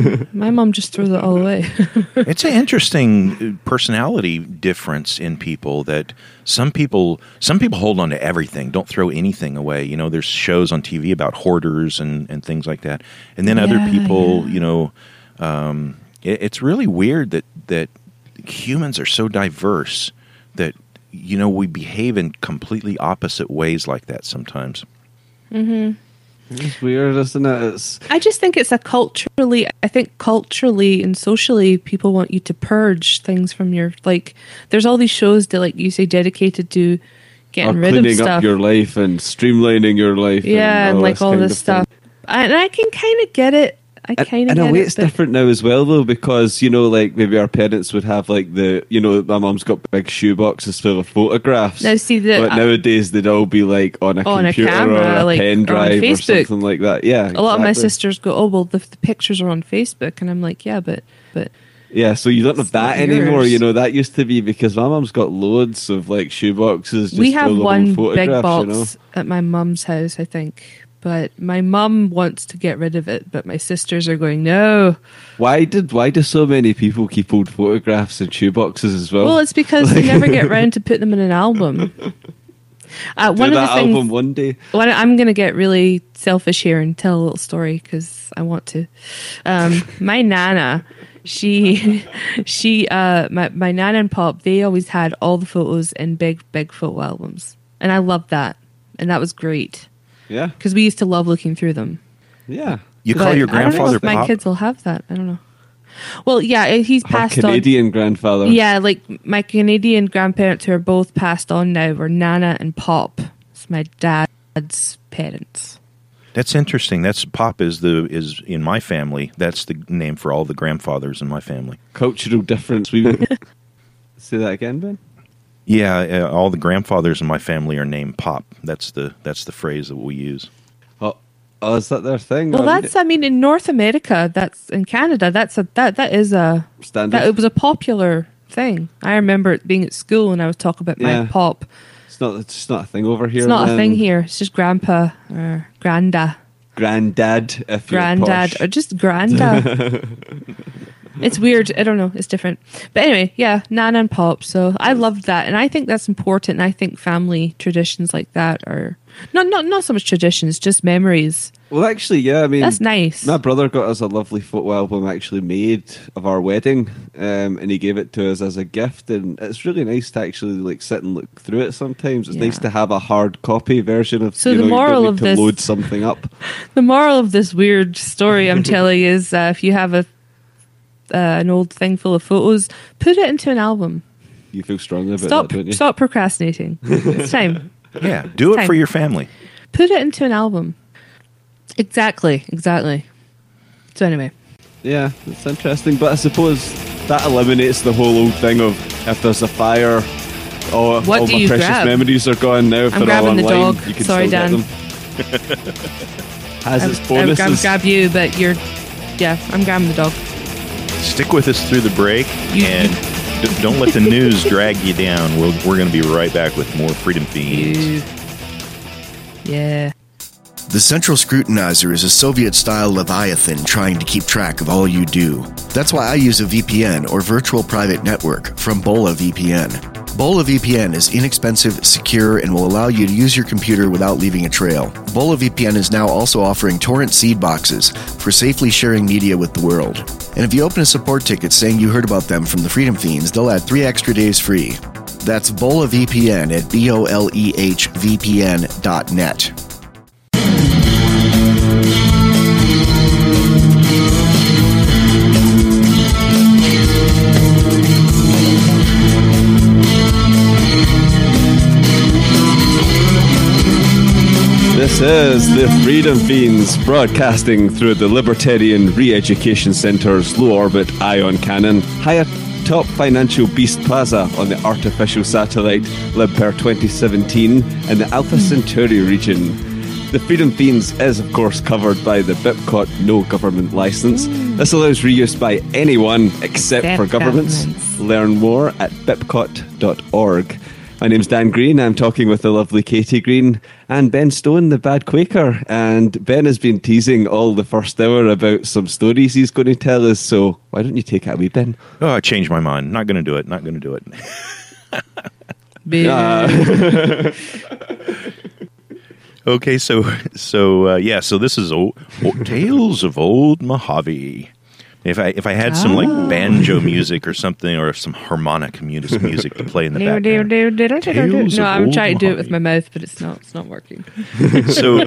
My mum just throws it all away. It's an interesting personality difference in people that some people some people hold on to everything, don't throw anything away. You know, there's shows on T V about hoarders and, and things like that. And then yeah, other people, yeah. you know, um, it, it's really weird that, that humans are so diverse that, you know, we behave in completely opposite ways like that sometimes. Mm-hmm. It's weird, isn't it? It's... I just think it's a culturally, I think culturally and socially, people want you to purge things from your, like, there's all these shows that, like you say, dedicated to getting or rid of cleaning stuff. up your life and streamlining your life. Yeah, and, and like all this stuff. And I can kind of get it. I kind of In get a way, it, it's different now as well, though, because, you know, like maybe our parents would have like the, you know, my mum's got big shoe boxes full of photographs. Now, see, the, but uh, nowadays they'd all be like on a on computer a camera, or a like, pen drive or, or something like that. Yeah, exactly. A lot of my sisters go, oh, well, the, the pictures are on Facebook. And I'm like, yeah, but... but yeah, so you don't have that yours. anymore. You know, that used to be because my mum's got loads of like shoe boxes. Just we have full one of big box you know? at my mum's house, I think. But my mum wants to get rid of it, but my sisters are going, no. Why did why do so many people keep old photographs in shoeboxes as well? Well, it's because like, they never get round to put them in an album. Uh, Do one that of the things, album one day. One, I'm going to get really selfish here and tell a little story because I want to. Um, my nana, she, she, uh, my my nana and pop, they always had all the photos in big, big photo albums, and I loved that, and that was great. Yeah, because we used to love looking through them. Yeah, you call but your grandfather I don't know if Pop? My kids will have that. I don't know. Well, yeah, he's Her passed Canadian on. grandfather. Yeah, like my Canadian grandparents who are both passed on now were Nana and Pop. It's my dad's parents. That's interesting. That's Pop is the is in my family. That's the name for all the grandfathers in my family. Cultural difference. We say that again, Ben. Yeah, uh, all the grandfathers in my family are named Pop. That's the that's the phrase that we use. Oh, oh is that their thing? Well, I that's I mean in North America, that's in Canada. That's a that that is a standard. That, it was a popular thing. I remember it being at school and I was talking about Yeah. my Pop. It's not. It's just not a thing over here. It's not then. a thing here. It's just Grandpa or Granda. Granddad, if Granddad you're posh. or just Granda. It's weird. I don't know. It's different. But anyway, yeah, Nana and Pop. So I loved that. And I think that's important. And I think family traditions like that are not, not, not so much traditions, just memories. Well, actually, yeah, I mean... That's nice. My brother got us a lovely photo album actually made of our wedding, um, and he gave it to us as a gift, and it's really nice to actually like sit and look through it sometimes. It's Yeah. nice to have a hard copy version of, So you the know, you moral don't need of to this- load something up. The moral of this weird story I'm telling is uh, if you have a uh, an old thing full of photos, put it into an album. You feel strongly about Stop that, don't you? stop procrastinating. It's time. Yeah, do it Time. for your family. Put it into an album. Exactly, exactly. So anyway. Yeah, it's interesting, but I suppose that eliminates the whole old thing of if there's a fire, oh, What all do my you precious grab? memories are gone now. If I'm they're all grabbing the online, dog. you can Sorry, still Dan. get them. Has I its would- I would grab, bonuses. grab you, but you're yeah, I'm grabbing the dog. Stick with us through the break, You- and d- don't let the news drag you down. We'll, we're going to be right back with more Freedom Fiends. Yeah. The Central Scrutinizer is a Soviet-style Leviathan trying to keep track of all you do. That's why I use a V P N, or Virtual Private Network, from Bola V P N. Bola V P N is inexpensive, secure, and will allow you to use your computer without leaving a trail. Bola V P N is now also offering torrent seed boxes for safely sharing media with the world. And if you open a support ticket saying you heard about them from the Freedom Fiends, they'll add three extra days free. That's Bola V P N at B O L E H V P N dot net. This is the Freedom Fiends, broadcasting through the Libertarian Re-Education Centre's low-orbit ion cannon, high atop Financial Beast Plaza on the artificial satellite LibPer twenty seventeen in the Alpha Centauri region. The Freedom Fiends is, of course, covered by the BIPCOT No Government License. This allows reuse by anyone except Except for governments. governments. Learn more at bipcot dot org. My name's Dan Green. I'm talking with the lovely Katie Green and Ben Stone, the bad Quaker. And Ben has been teasing all the first hour about some stories he's going to tell us. So why don't you take it away, Ben? Oh, I changed my mind. Not going to do it. Not going to do it. Uh, Okay, so so uh, yeah, so this is old, old Tales of Old Mojave. If I if I had some like banjo music or something, or some harmonica music music to play in the background. Tales No, of I'm Old trying to do it with Mojave. my mouth, but it's not. It's not working. So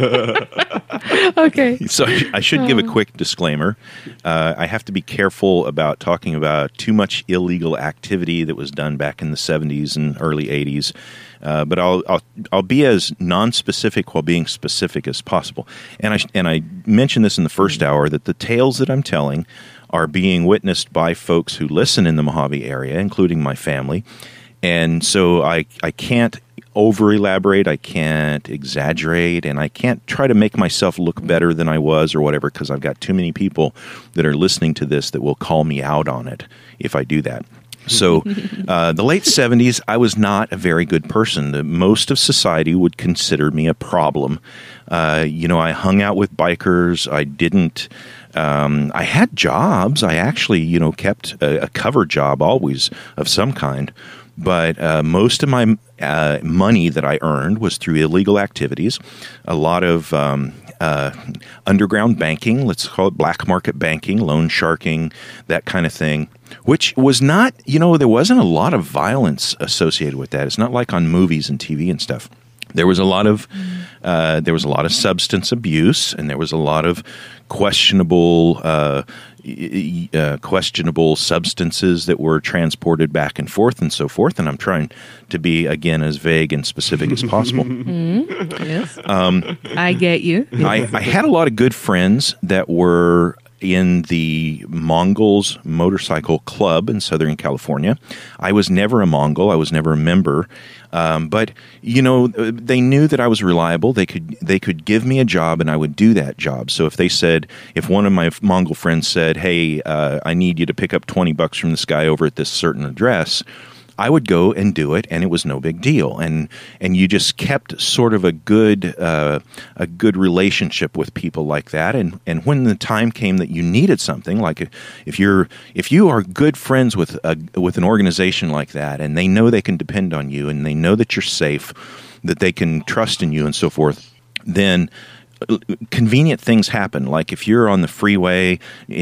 Okay. so I should give a quick disclaimer. Uh, I have to be careful about talking about too much illegal activity that was done back in the seventies and early eighties. Uh, but I'll, I'll I'll be as non-specific while being specific as possible. And I and I mentioned this in the first hour that the tales that I'm telling are being witnessed by folks who listen in the Mojave area, including my family. And so I I can't over elaborate, I can't exaggerate, and I can't try to make myself look better than I was or whatever, because I've got too many people that are listening to this that will call me out on it if I do that. So, uh, the late seventies, I was not a very good person. The, most of society would consider me a problem. Uh, you know, I hung out with bikers. I didn't. Um, I had jobs. I actually, you know, kept a, a cover job always of some kind. But uh, most of my uh, money that I earned was through illegal activities. A lot of um, uh, underground banking, let's call it black market banking, loan sharking, that kind of thing. Which was not, you know, there wasn't a lot of violence associated with that. It's not like on movies and T V and stuff. There was a lot of, uh, there was a lot of substance abuse, and there was a lot of questionable, uh, uh, questionable substances that were transported back and forth and so forth. And I'm trying to be again as vague and specific as possible. Mm, yes. Um, I get you. I, I had a lot of good friends that were in the Mongols Motorcycle Club in Southern California. I was never a Mongol. I was never a member. Um, but, you know, they knew that I was reliable. They could they could give me a job, and I would do that job. So if they said, if one of my Mongol friends said, hey, uh, I need you to pick up twenty bucks from this guy over at this certain address, I would go and do it, and it was no big deal. And and you just kept sort of a good uh, a good relationship with people like that. And, and when the time came that you needed something, like if you're if you are good friends with a, with an organization like that, and they know they can depend on you, and they know that you're safe, that they can trust in you, and so forth, then convenient things happen. Like if you're on the freeway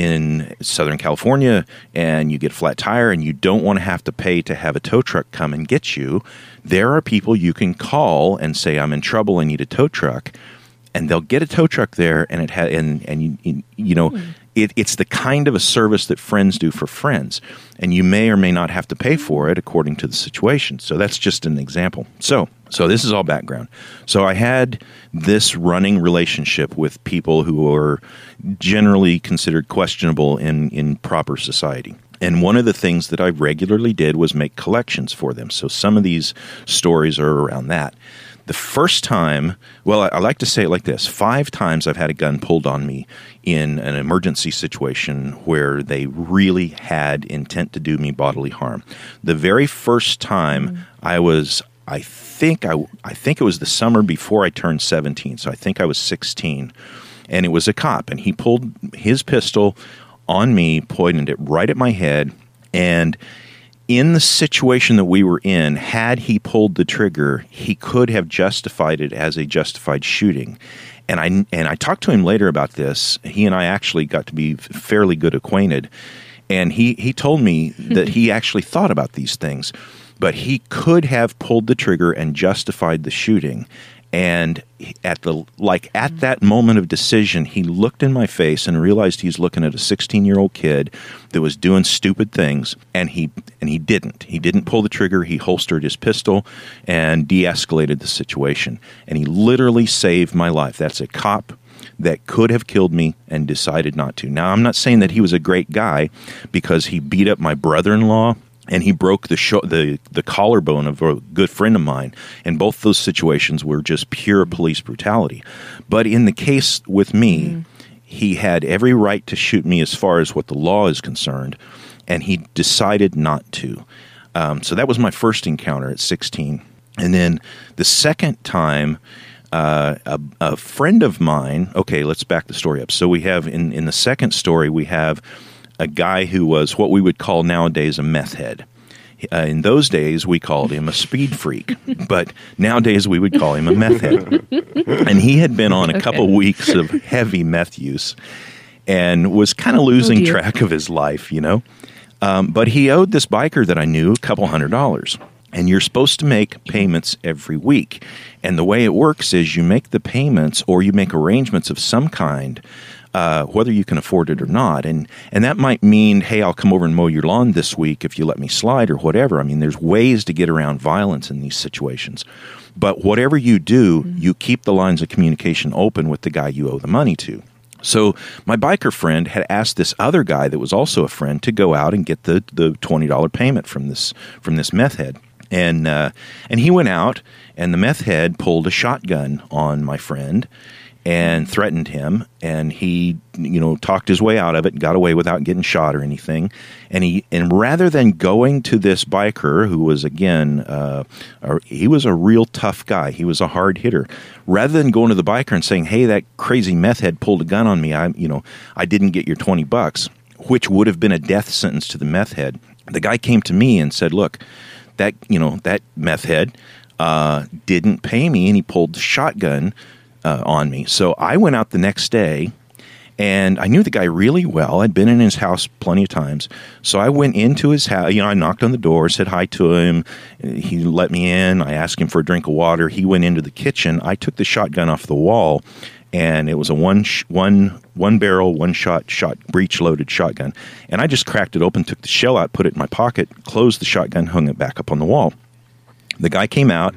in Southern California and you get a flat tire and you don't want to have to pay to have a tow truck come and get you, there are people you can call and say, I'm in trouble, I need a tow truck. And they'll get a tow truck there, and it ha- and and you, you know, mm. it, it's the kind of a service that friends do for friends, and you may or may not have to pay for it according to the situation. So that's just an example. So so this is all background. So I had this running relationship with people who are generally considered questionable in, in proper society. And one of the things that I regularly did was make collections for them. So some of these stories are around that. The first time, well, I, I like to say it like this. Five times I've had a gun pulled on me in an emergency situation where they really had intent to do me bodily harm. The very first time mm-hmm. I was, I think I, I think it was the summer before I turned seventeen. So I think I was sixteen. And it was a cop. And he pulled his pistol on me, pointed it right at my head, and in the situation that we were in, had he pulled the trigger, he could have justified it as a justified shooting. And I and I talked to him later about this. He and I actually got to be fairly good acquainted. And he, he told me that he actually thought about these things. But he could have pulled the trigger and justified the shooting. And at the like at that moment of decision, he looked in my face and realized he's looking at a sixteen-year-old kid that was doing stupid things, and he and he didn't. He didn't pull the trigger. He holstered his pistol and de-escalated the situation. And he literally saved my life. That's a cop that could have killed me and decided not to. Now, I'm not saying that he was a great guy because he beat up my brother-in-law and he broke the, sho- the the collarbone of a good friend of mine. And both those situations were just pure police brutality. But in the case with me, mm. he had every right to shoot me as far as what the law is concerned, and he decided not to. Um, so that was my first encounter at sixteen. And then the second time, uh, a, a friend of mine, okay, let's back the story up. So we have, in, in the second story, we have a guy who was what we would call nowadays a meth head. Uh, in those days, we called him a speed freak, but nowadays we would call him a meth head. And he had been on a okay. couple weeks of heavy meth use and was kind of losing oh track of his life, you know. Um, but he owed this biker that I knew a couple hundred dollars. And you're supposed to make payments every week. And the way it works is you make the payments or you make arrangements of some kind, uh, whether you can afford it or not. And and that might mean, hey, I'll come over and mow your lawn this week if you let me slide or whatever. I mean, there's ways to get around violence in these situations. But whatever you do, mm-hmm. you keep the lines of communication open with the guy you owe the money to. So my biker friend had asked this other guy that was also a friend to go out and get the, the twenty dollars payment from this from this meth head. And uh, and he went out, and the meth head pulled a shotgun on my friend and threatened him. And he, you know, talked his way out of it, got away without getting shot or anything. And he and rather than going to this biker, who was again, uh, a, he was a real tough guy. He was a hard hitter. Rather than going to the biker and saying, "Hey, that crazy meth head pulled a gun on me. I, you know, I didn't get your twenty bucks," which would have been a death sentence to the meth head. The guy came to me and said, "Look, that, you know, that meth head uh, didn't pay me, and he pulled the shotgun uh, on me." So I went out the next day, and I knew the guy really well. I'd been in his house plenty of times. So I went into his house. You know, I knocked on the door, said hi to him. He let me in. I asked him for a drink of water. He went into the kitchen. I took the shotgun off the wall, and it was a one sh- one one barrel, one shot, shot breech loaded shotgun. And I just cracked it open, took the shell out, put it in my pocket, closed the shotgun, hung it back up on the wall. The guy came out.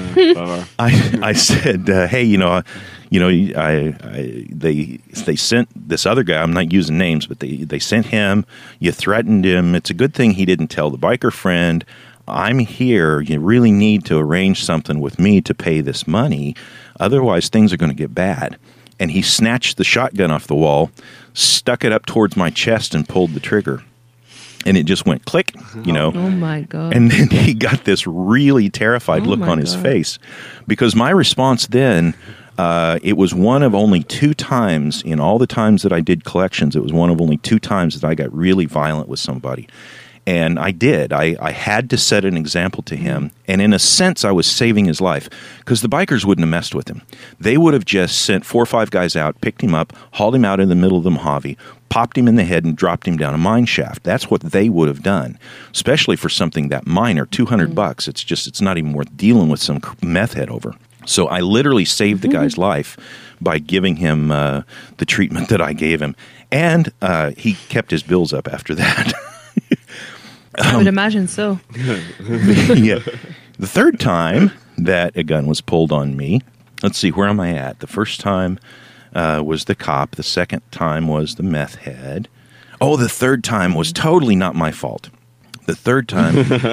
I I said, uh, "Hey, you know, you know, I, I they they sent this other guy. I'm not using names, but they they sent him. You threatened him. It's a good thing he didn't tell the biker friend. I'm here. You really need to arrange something with me to pay this money. Otherwise, things are going to get bad." And he snatched the shotgun off the wall, stuck it up towards my chest, and pulled the trigger. and it just went click, you know. Oh my God. And then he got this really terrified Oh look my on his God. face, because my response then, uh, it was one of only two times in all the times that I did collections, it was one of only two times that I got really violent with somebody. And I did. I, I had to set an example to him. And in a sense, I was saving his life, because the bikers wouldn't have messed with him. They would have just sent four or five guys out, picked him up, hauled him out in the middle of the Mojave, popped him in the head, and dropped him down a mine shaft. That's what they would have done, especially for something that minor, two hundred bucks. It's just, it's not even worth dealing with some meth head over. So I literally saved the guy's life by giving him uh, the treatment that I gave him. And uh, he kept his bills up after that. I would imagine so. Yeah. The third time that a gun was pulled on me, let's see, where am I at? The first time uh, was the cop. The second time was the meth head. Oh, the third time was totally not my fault. The third time...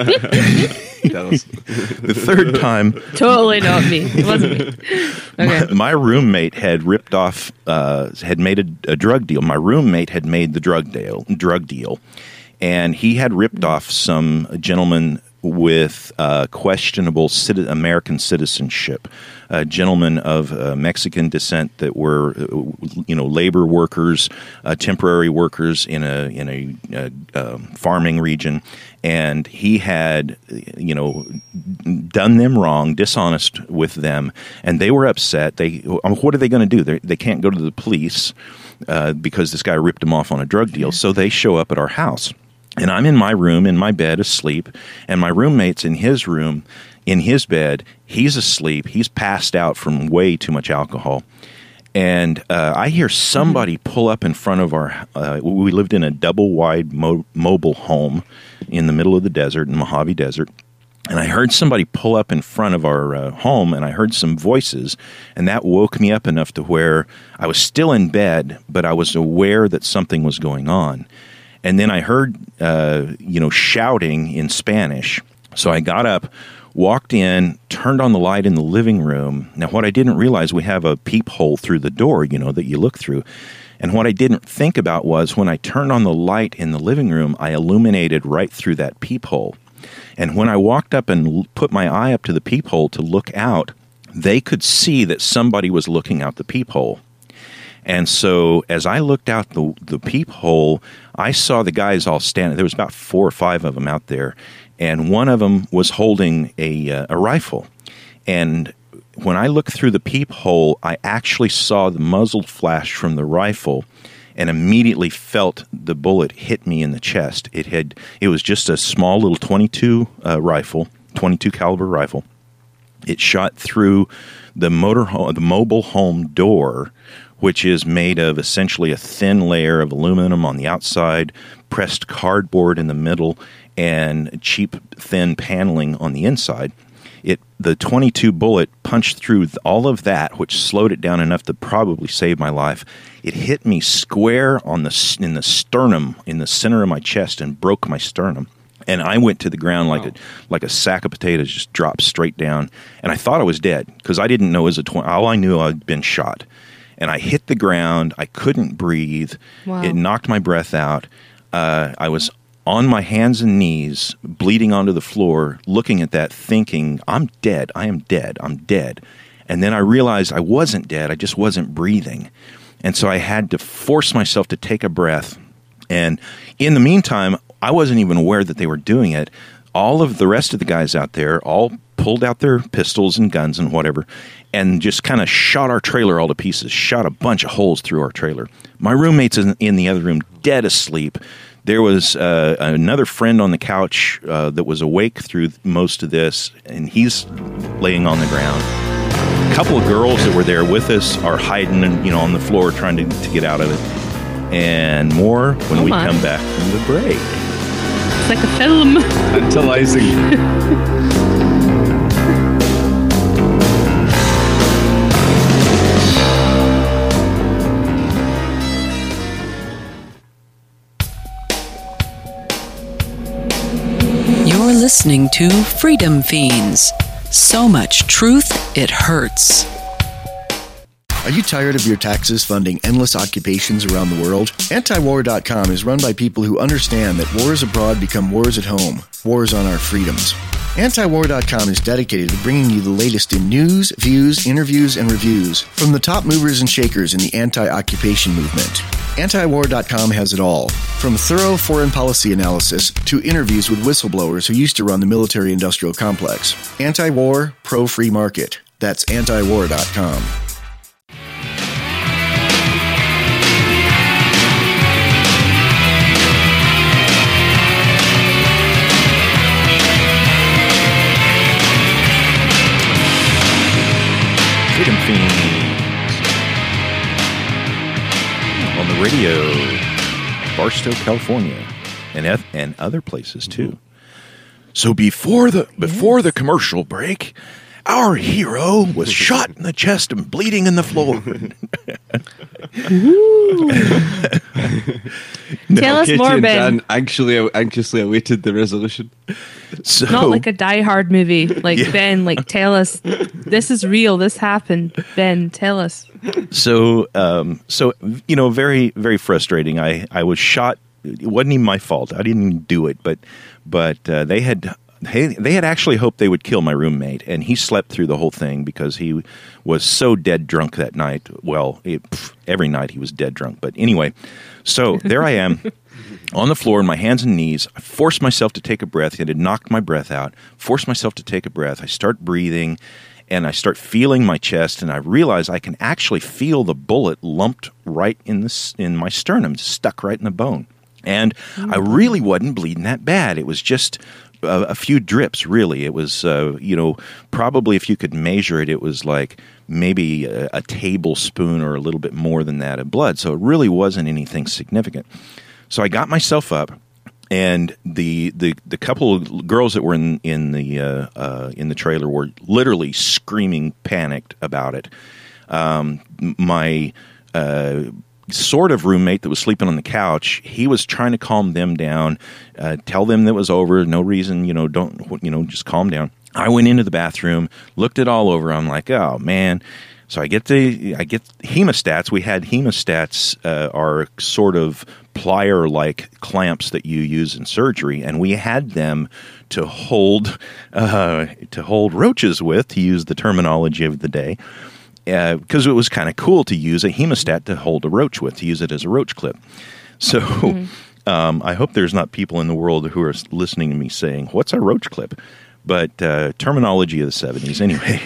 the third time... Totally not me. It wasn't me. Okay. My, my roommate had ripped off, uh, had made a, a drug deal. My roommate had made the drug deal, drug deal. And he had ripped off some gentleman with uh, questionable citi- American citizenship, uh, gentlemen of uh, Mexican descent that were, uh, you know, labor workers, uh, temporary workers in a in a uh, uh, farming region, and he had, you know, done them wrong, dishonest with them, and they were upset. They, what are they going to do? They they can't go to the police uh, because this guy ripped them off on a drug deal. So they show up at our house. And I'm in my room, in my bed, asleep, and my roommate's in his room, in his bed. He's asleep. He's passed out from way too much alcohol. And uh, I hear somebody pull up in front of our... Uh, we lived in a double-wide mo- mobile home in the middle of the desert, in Mojave Desert. And I heard somebody pull up in front of our uh, home, and I heard some voices, and that woke me up enough to where I was still in bed, but I was aware that something was going on. And then I heard, uh, you know, shouting in Spanish. So I got up, walked in, turned on the light in the living room. Now, what I didn't realize, we have a peephole through the door, you know, that you look through. And what I didn't think about was when I turned on the light in the living room, I illuminated right through that peephole. And when I walked up and l- put my eye up to the peephole to look out, they could see that somebody was looking out the peephole. And so as I looked out the, the peephole, I saw the guys all standing. There was about four or five of them out there, and one of them was holding a, uh, a rifle. And when I looked through the peephole, I actually saw the muzzle flash from the rifle, and immediately felt the bullet hit me in the chest. It had it was just a small little twenty-two uh, rifle, twenty-two caliber rifle. It shot through the motor home, the mobile home door, which is made of essentially a thin layer of aluminum on the outside, pressed cardboard in the middle, and cheap, thin paneling on the inside. It the twenty-two bullet punched through all of that, which slowed it down enough to probably save my life. It hit me square on the in the sternum, in the center of my chest, and broke my sternum. And I went to the ground like wow. a like a sack of potatoes, just dropped straight down. And I thought I was dead because I didn't know it was a tw- all I knew I'd been shot. And I hit the ground. I couldn't breathe. Wow. It knocked my breath out. Uh, I was on my hands and knees, bleeding onto the floor, looking at that, thinking, I'm dead. I am dead. I'm dead. And then I realized I wasn't dead. I just wasn't breathing. And so I had to force myself to take a breath. And in the meantime, I wasn't even aware that they were doing it. All of the rest of the guys out there all pulled out their pistols and guns and whatever, and just kind of shot our trailer all to pieces, shot a bunch of holes through our trailer. My roommate's in, in the other room, dead asleep. There was uh, another friend on the couch uh, that was awake through most of this, and he's laying on the ground. A couple of girls that were there with us are hiding, you know, on the floor trying to, to get out of it. And more when oh we my. come back from the break. It's like a film. Tantalizing. You're listening to Freedom Fiends. So much truth, it hurts. Are you tired of your taxes funding endless occupations around the world? anti war dot com is run by people who understand that wars abroad become wars at home, wars on our freedoms. anti war dot com is dedicated to bringing you the latest in news, views, interviews, and reviews from the top movers and shakers in the anti-occupation movement. anti war dot com has it all, from thorough foreign policy analysis to interviews with whistleblowers who used to run the military-industrial complex. Anti-war, pro-free market. That's anti war dot com. Freedom Fiends on the radio, Barstow, California, and eth- and other places too. So before the before the commercial break, our hero was shot in the chest and bleeding in the floor. No. Tell us Katie more, and Ben. Dan anxiously, anxiously awaited the resolution. So, Not like a Die Hard movie. Like, Yeah. Ben, like, tell us, this is real, this happened. Ben, tell us. So, um, so you know, very, very frustrating. I, I was shot. It wasn't even my fault. I didn't even do it, but, but uh, they had. They, they had actually hoped they would kill my roommate, and he slept through the whole thing because he was so dead drunk that night. Well, it, pff, every night he was dead drunk. But anyway, so there I am on the floor on my hands and knees. I forced myself to take a breath. It had knocked my breath out. Forced myself to take a breath. I start breathing, and I start feeling my chest, and I realize I can actually feel the bullet lumped right in the, in my sternum, stuck right in the bone. And I really wasn't bleeding that bad. It was just a, a few drips, really. It was, uh, you know, probably if you could measure it, it was like maybe a, a tablespoon or a little bit more than that of blood. So it really wasn't anything significant. So I got myself up, and the the, the couple of girls that were in in the uh, uh, in the trailer were literally screaming, panicked about it. Um, my uh, sort of roommate that was sleeping on the couch, he was trying to calm them down, uh, tell them that it was over, no reason, you know, don't, you know, just calm down. I went into the bathroom, looked it all over. I'm like, oh man. So I get the, I get hemostats. We had hemostats, uh, are sort of plier-like clamps that you use in surgery, and we had them to hold, uh, to hold roaches with, to use the terminology of the day. Because uh, it was kind of cool to use a hemostat to hold a roach with, to use it as a roach clip. So mm-hmm. um, I hope there's not people in the world who are listening to me saying, what's a roach clip? But uh, terminology of the seventies. Anyway,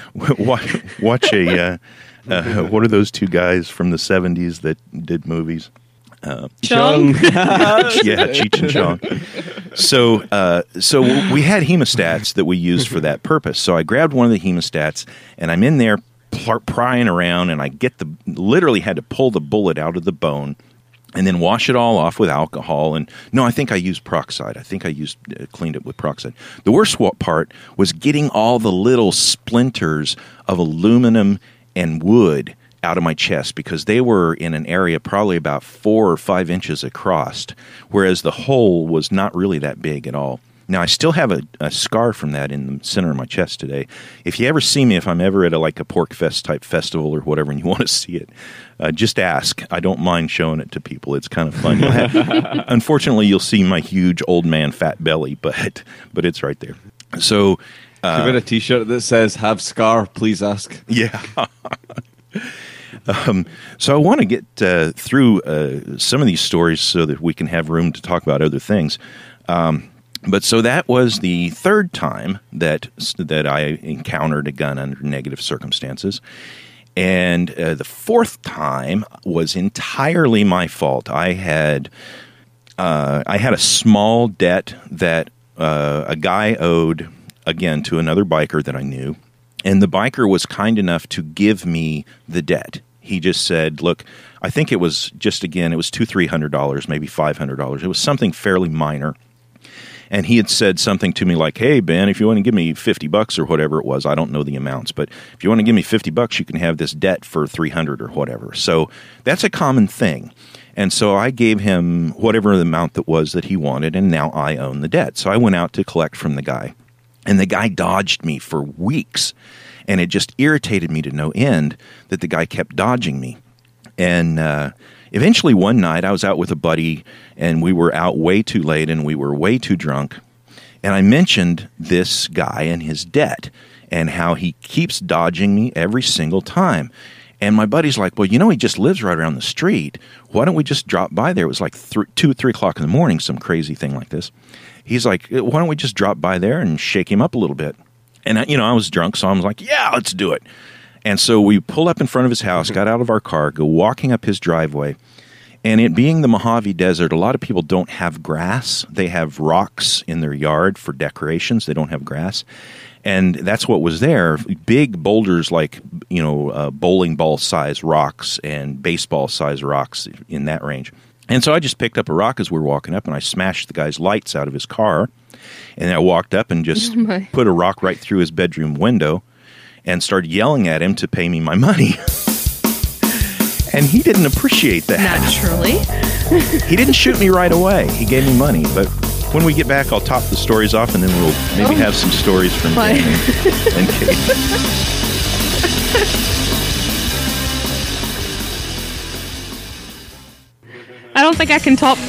watch, watch a, uh, uh, what are those two guys from the seventies that did movies? Uh, Chong. Yeah, Cheech and Chong. So, uh, so we had hemostats that we used for that purpose. So I grabbed one of the hemostats, and I'm in there prying around, and I get the literally had to pull the bullet out of the bone and then wash it all off with alcohol. And no, I think I used peroxide. I think I used uh, cleaned it with peroxide. The worst part was getting all the little splinters of aluminum and wood out of my chest, because they were in an area probably about four or five inches across, whereas the hole was not really that big at all. Now, I still have a, a scar from that in the center of my chest today. If you ever see me, if I'm ever at a, like a Pork Fest type festival or whatever, and you want to see it, uh, just ask. I don't mind showing it to people. It's kind of fun. You'll have, unfortunately, you'll see my huge old man fat belly, but but it's right there. So, uh, you wear a T-shirt that says "Have scar, please ask." Yeah. Um, so I want to get uh, through uh, some of these stories so that we can have room to talk about other things. Um, but so that was the third time that that I encountered a gun under negative circumstances. And uh, the fourth time was entirely my fault. I had uh, I had a small debt that uh, a guy owed, again, to another biker that I knew. And the biker was kind enough to give me the debt. He just said, look, I think it was just, again, it was two hundred dollars, three hundred dollars, maybe five hundred dollars. It was something fairly minor. And he had said something to me like, hey, Ben, if you want to give me fifty bucks or whatever it was, I don't know the amounts, but if you want to give me fifty bucks, you can have this debt for three hundred or whatever. So that's a common thing. And so I gave him whatever the amount that was that he wanted, and now I own the debt. So I went out to collect from the guy, and the guy dodged me for weeks. And it just irritated me to no end that the guy kept dodging me. And uh, eventually one night I was out with a buddy, and we were out way too late, and we were way too drunk. And I mentioned this guy and his debt and how he keeps dodging me every single time. And my buddy's like, well, you know, he just lives right around the street. Why don't we just drop by there? It was like th- two, three o'clock in the morning, some crazy thing like this. He's like, why don't we just drop by there and shake him up a little bit? And, I, you know, I was drunk, so I was like, yeah, let's do it. And so we pull up in front of his house, got out of our car, go walking up his driveway. And it being the Mojave Desert, a lot of people don't have grass. They have rocks in their yard for decorations. They don't have grass. And that's what was there. Big boulders like, you know, uh, bowling ball size rocks and baseball size rocks in that range. And so I just picked up a rock as we were walking up, and I smashed the guy's lights out of his car. And I walked up and just Oh put a rock right through his bedroom window and started yelling at him to pay me my money. And he didn't appreciate that. Naturally. He didn't shoot me right away. He gave me money. But when we get back, I'll top the stories off, and then we'll maybe Oh. have some stories from Fine. Dan and, and Kate. I don't think I can top.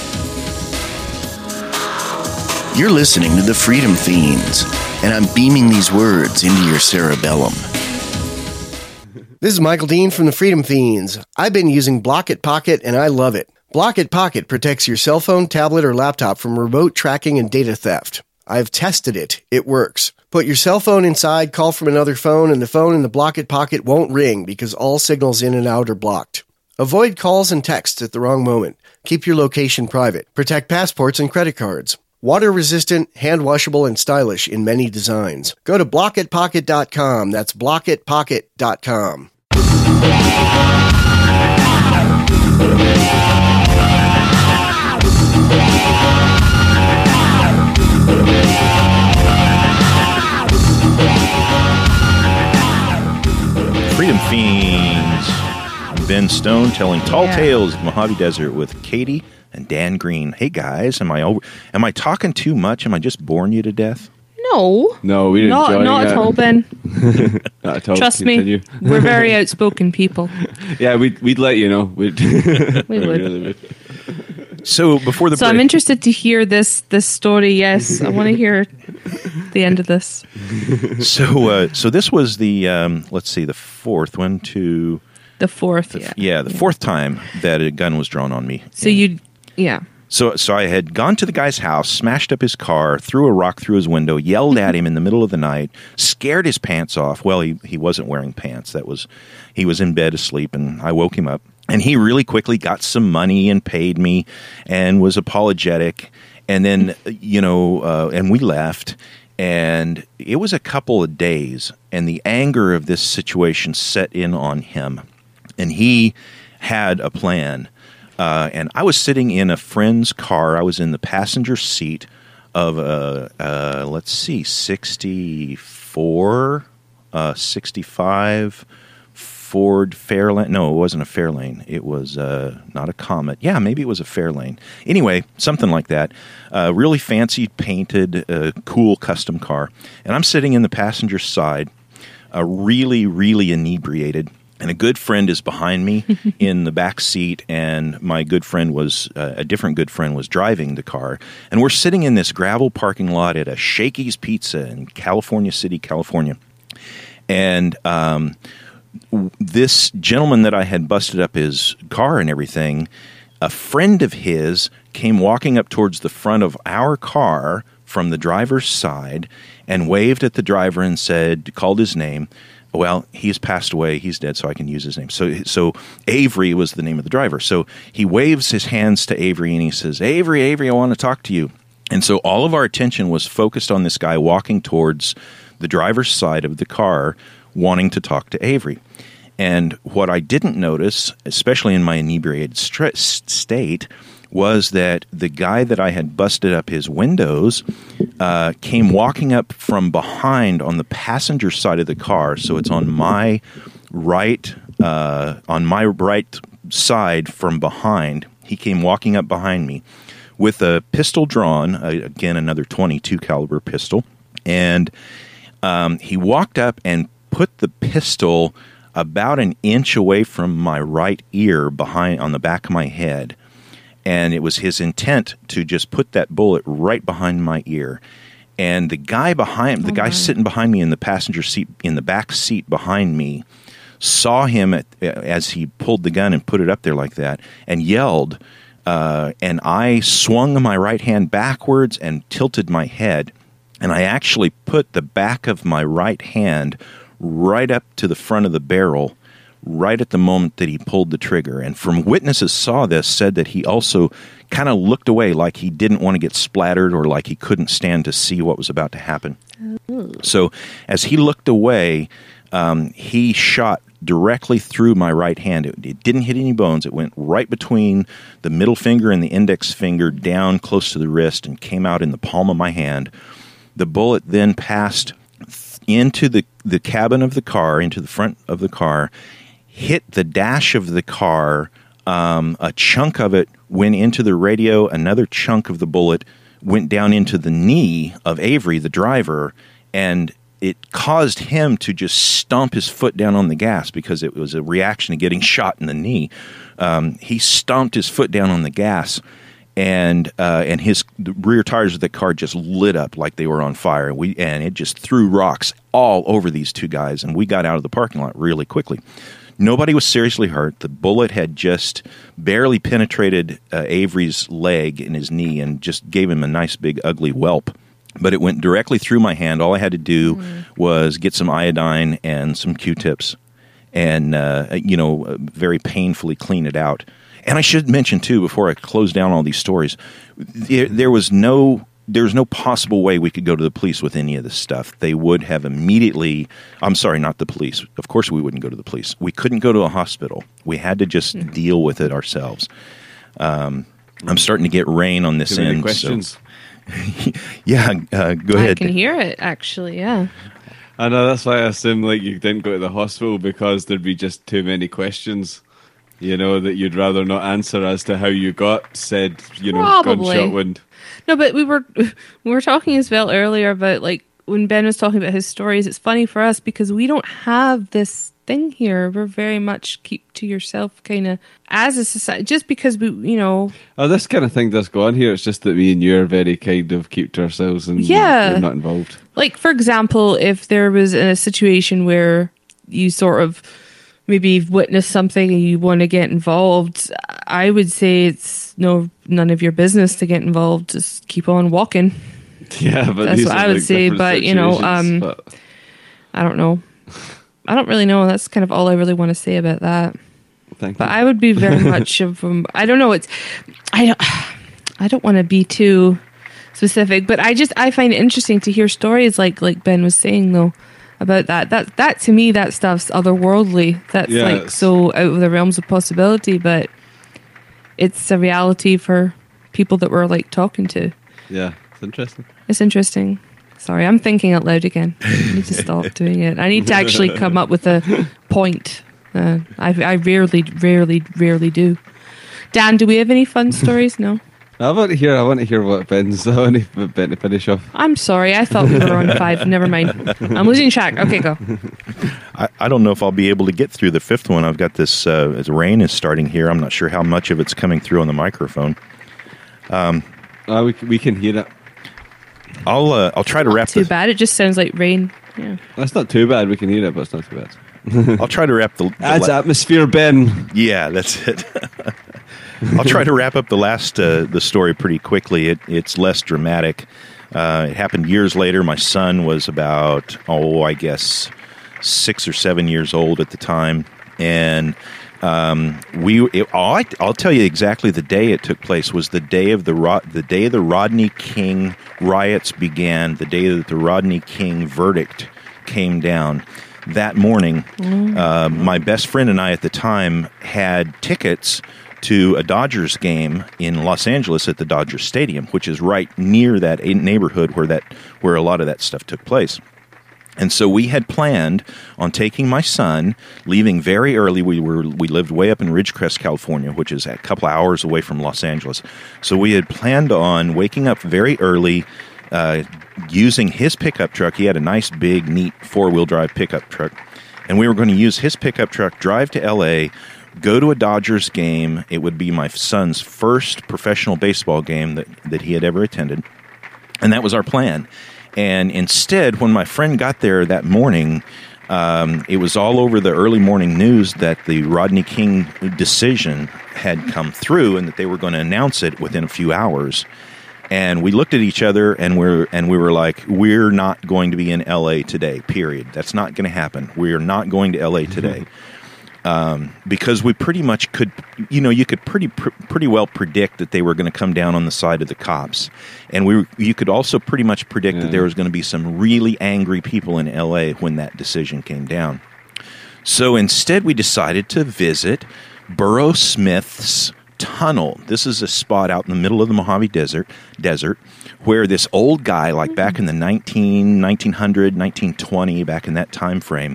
You're listening to the Freedom Fiends, and I'm beaming these words into your cerebellum. This is Michael Dean from the Freedom Fiends. I've been using Blockit Pocket, and I love it. Blockit Pocket protects your cell phone, tablet, or laptop from remote tracking and data theft. I've tested it. It works. Put your cell phone inside, call from another phone, and the phone in the Blockit Pocket won't ring because all signals in and out are blocked. Avoid calls and texts at the wrong moment. Keep your location private. Protect passports and credit cards. Water-resistant, hand-washable, and stylish in many designs. Go to block it pocket dot com. That's block it pocket dot com. Freedom Fiends. Ben Stone telling tall Yeah. tales of the Mojave Desert with Katie and Dan Green. Hey guys, am I over, am I talking too much? Am I just boring you to death? No. No, we're Not, enjoying not it. at all, Ben. Not at all. Trust Continue. me. We're very outspoken people. Yeah, we'd, we'd let you know. We'd, We would. really would. So before the So break, I'm interested to hear this this story. Yes, I want to hear the end of this. so uh, so this was the um, let's see, the fourth one to The fourth, the, yeah. yeah, the fourth time that a gun was drawn on me. So you, yeah. So, so I had gone to the guy's house, smashed up his car, threw a rock through his window, yelled at him in the middle of the night, scared his pants off. Well, he, he wasn't wearing pants. That was, he was in bed asleep, and I woke him up. And he really quickly got some money and paid me, and was apologetic. And then, you know, uh, and we left. And it was a couple of days, and the anger of this situation set in on him, and he had a plan. Uh, and I was sitting in a friend's car. I was in the passenger seat of a, uh, let's see, sixty-four, uh, sixty-five Ford Fairlane. No, it wasn't a Fairlane. It was uh, not a Comet. Yeah, maybe it was a Fairlane. Anyway, something like that. Uh, really fancy painted, uh, cool custom car. And I'm sitting in the passenger side, uh, really, really inebriated. And a good friend is behind me in the back seat, and my good friend was, uh, a different good friend was driving the car. And we're sitting in this gravel parking lot at a Shakey's Pizza in California City, California. And um, this gentleman that I had busted up his car and everything, a friend of his came walking up towards the front of our car from the driver's side and waved at the driver and said, called his name. Well, he's passed away. He's dead, so I can use his name. So, so Avery was the name of the driver. So he waves his hands to Avery, and he says, Avery, Avery, I want to talk to you. And so all of our attention was focused on this guy walking towards the driver's side of the car, wanting to talk to Avery. And what I didn't notice, especially in my inebriated st- state, was that the guy that I had busted up his windows uh, came walking up from behind on the passenger side of the car. So it's on my right, uh, on my right side from behind. He came walking up behind me with a pistol drawn, uh, again another twenty-two caliber pistol, and um, he walked up and put the pistol about an inch away from my right ear behind on the back of my head. And it was his intent to just put that bullet right behind my ear. And the guy behind, the oh guy my. sitting behind me in the passenger seat, in the back seat behind me, saw him at, as he pulled the gun and put it up there like that, and yelled. Uh, and I swung my right hand backwards and tilted my head. And I actually put the back of my right hand right up to the front of the barrel, right at the moment that he pulled the trigger. And from witnesses saw this, said that he also kind of looked away like he didn't want to get splattered or like he couldn't stand to see what was about to happen. Ooh. So as he looked away, um, he shot directly through my right hand. It, it didn't hit any bones. It went right between the middle finger and the index finger down close to the wrist and came out in the palm of my hand. The bullet then passed into the, the cabin of the car, into the front of the car, hit the dash of the car. Um, a chunk of it went into the radio. Another chunk of the bullet went down into the knee of Avery, the driver, and it caused him to just stomp his foot down on the gas because it was a reaction to getting shot in the knee. Um, he stomped his foot down on the gas, and uh, and his the rear tires of the car just lit up like they were on fire. And we and it just threw rocks all over these two guys, and we got out of the parking lot really quickly. Nobody was seriously hurt. The bullet had just barely penetrated uh, Avery's leg and his knee and just gave him a nice big ugly whelp. But it went directly through my hand. All I had to do mm. was get some iodine and some Q-tips and, uh, you know, very painfully clean it out. And I should mention, too, before I close down all these stories, there, there was no there was no possible way we could go to the police with any of this stuff. They would have immediately – I'm sorry, not the police. Of course we wouldn't go to the police. We couldn't go to a hospital. We had to just mm. deal with it ourselves. Um, I'm starting to get rain on this Too many end. questions. So. yeah, uh, go ahead. I can hear it, actually, yeah. I know, that's why I assume like you didn't go to the hospital, because there'd be just too many questions, you know, that you'd rather not answer as to how you got said, you know, Probably. gunshot wound. No, but we were we were talking as well earlier about, like, when Ben was talking about his stories, it's funny for us because we don't have this thing here. We're very much keep to yourself kind of as a society, just because we, you know. Oh, this kind of thing does go on here. It's just that me and you are very kind of keep to ourselves and yeah. we're not involved. Like, for example, if there was a situation where you sort of maybe witnessed something and you want to get involved, I would say it's no none of your business to get involved. Just keep on walking. Yeah, but that's what I would like say. But you know, um, but... I don't know. I don't really know. That's kind of all I really want to say about that. Thank but you. I would be very much of. Um, I don't know. It's. I don't. I don't want to be too specific, but I just I find it interesting to hear stories like like Ben was saying though about that. That that to me that stuff's otherworldly. That's yeah, like it's... so out of the realms of possibility, but it's a reality for people that we're like talking to. Yeah, it's interesting. It's interesting. Sorry, I'm thinking out loud again. I need to stop doing it. I need to actually come up with a point. Uh, I, I rarely, rarely, rarely do. Dan, do we have any fun stories? No. I want to hear. I want to hear what Ben's. I want to, Ben to finish off. I'm sorry. I thought we were on five. Never mind. I'm losing track. Okay, go. I, I don't know if I'll be able to get through the fifth one. I've got this. Uh, as rain is starting here. I'm not sure how much of it's coming through on the microphone. Um, uh, we we can hear it. I'll uh, I'll try to not wrap. Too the, bad. It just sounds like rain. Yeah. That's not too bad. We can hear it, but it's not too bad. I'll try to wrap the. the Adds la- atmosphere, Ben. Yeah, that's it. I'll try to wrap up the last uh, the story pretty quickly. It, it's less dramatic. Uh, it happened years later. My son was about oh, I guess six or seven years old at the time, and um, we. It, I'll, I'll tell you exactly the day it took place. Was the day of the the day the Rodney King riots began. The day that the Rodney King verdict came down. That morning, mm. uh, my best friend and I at the time had tickets to a Dodgers game in Los Angeles at the Dodgers Stadium, which is right near that neighborhood where that where a lot of that stuff took place. And so we had planned on taking my son, leaving very early. We were we lived way up in Ridgecrest, California, which is a couple hours away from Los Angeles. So we had planned on waking up very early, uh, using his pickup truck. He had a nice, big, neat four-wheel drive pickup truck. and we were going to use his pickup truck, drive to L A, go to a Dodgers game. It would be my son's first professional baseball game that, that he had ever attended, and that was our plan. And instead, when my friend got there that morning, um, it was all over the early morning news that the Rodney King decision had come through and that they were going to announce it within a few hours. And we looked at each other and we're and we were like, we're not going to be in L A today, period. That's not going to happen. We are not going to L A today. Um, because we pretty much could, you know, you could pretty pr- pretty well predict that they were going to come down on the side of the cops. And we, you could also pretty much predict yeah. that there was going to be some really angry people in L A when that decision came down. So instead we decided to visit Burroughs Smith's tunnel. This is a spot out in the middle of the Mojave Desert, desert where this old guy, like back in the nineteen, nineteen hundred, nineteen twenty, back in that time frame,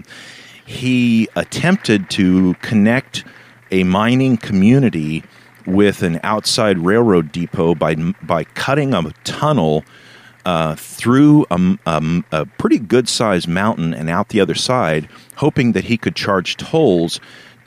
he attempted to connect a mining community with an outside railroad depot by by cutting a tunnel uh, through a, a, a pretty good-sized mountain and out the other side, hoping that he could charge tolls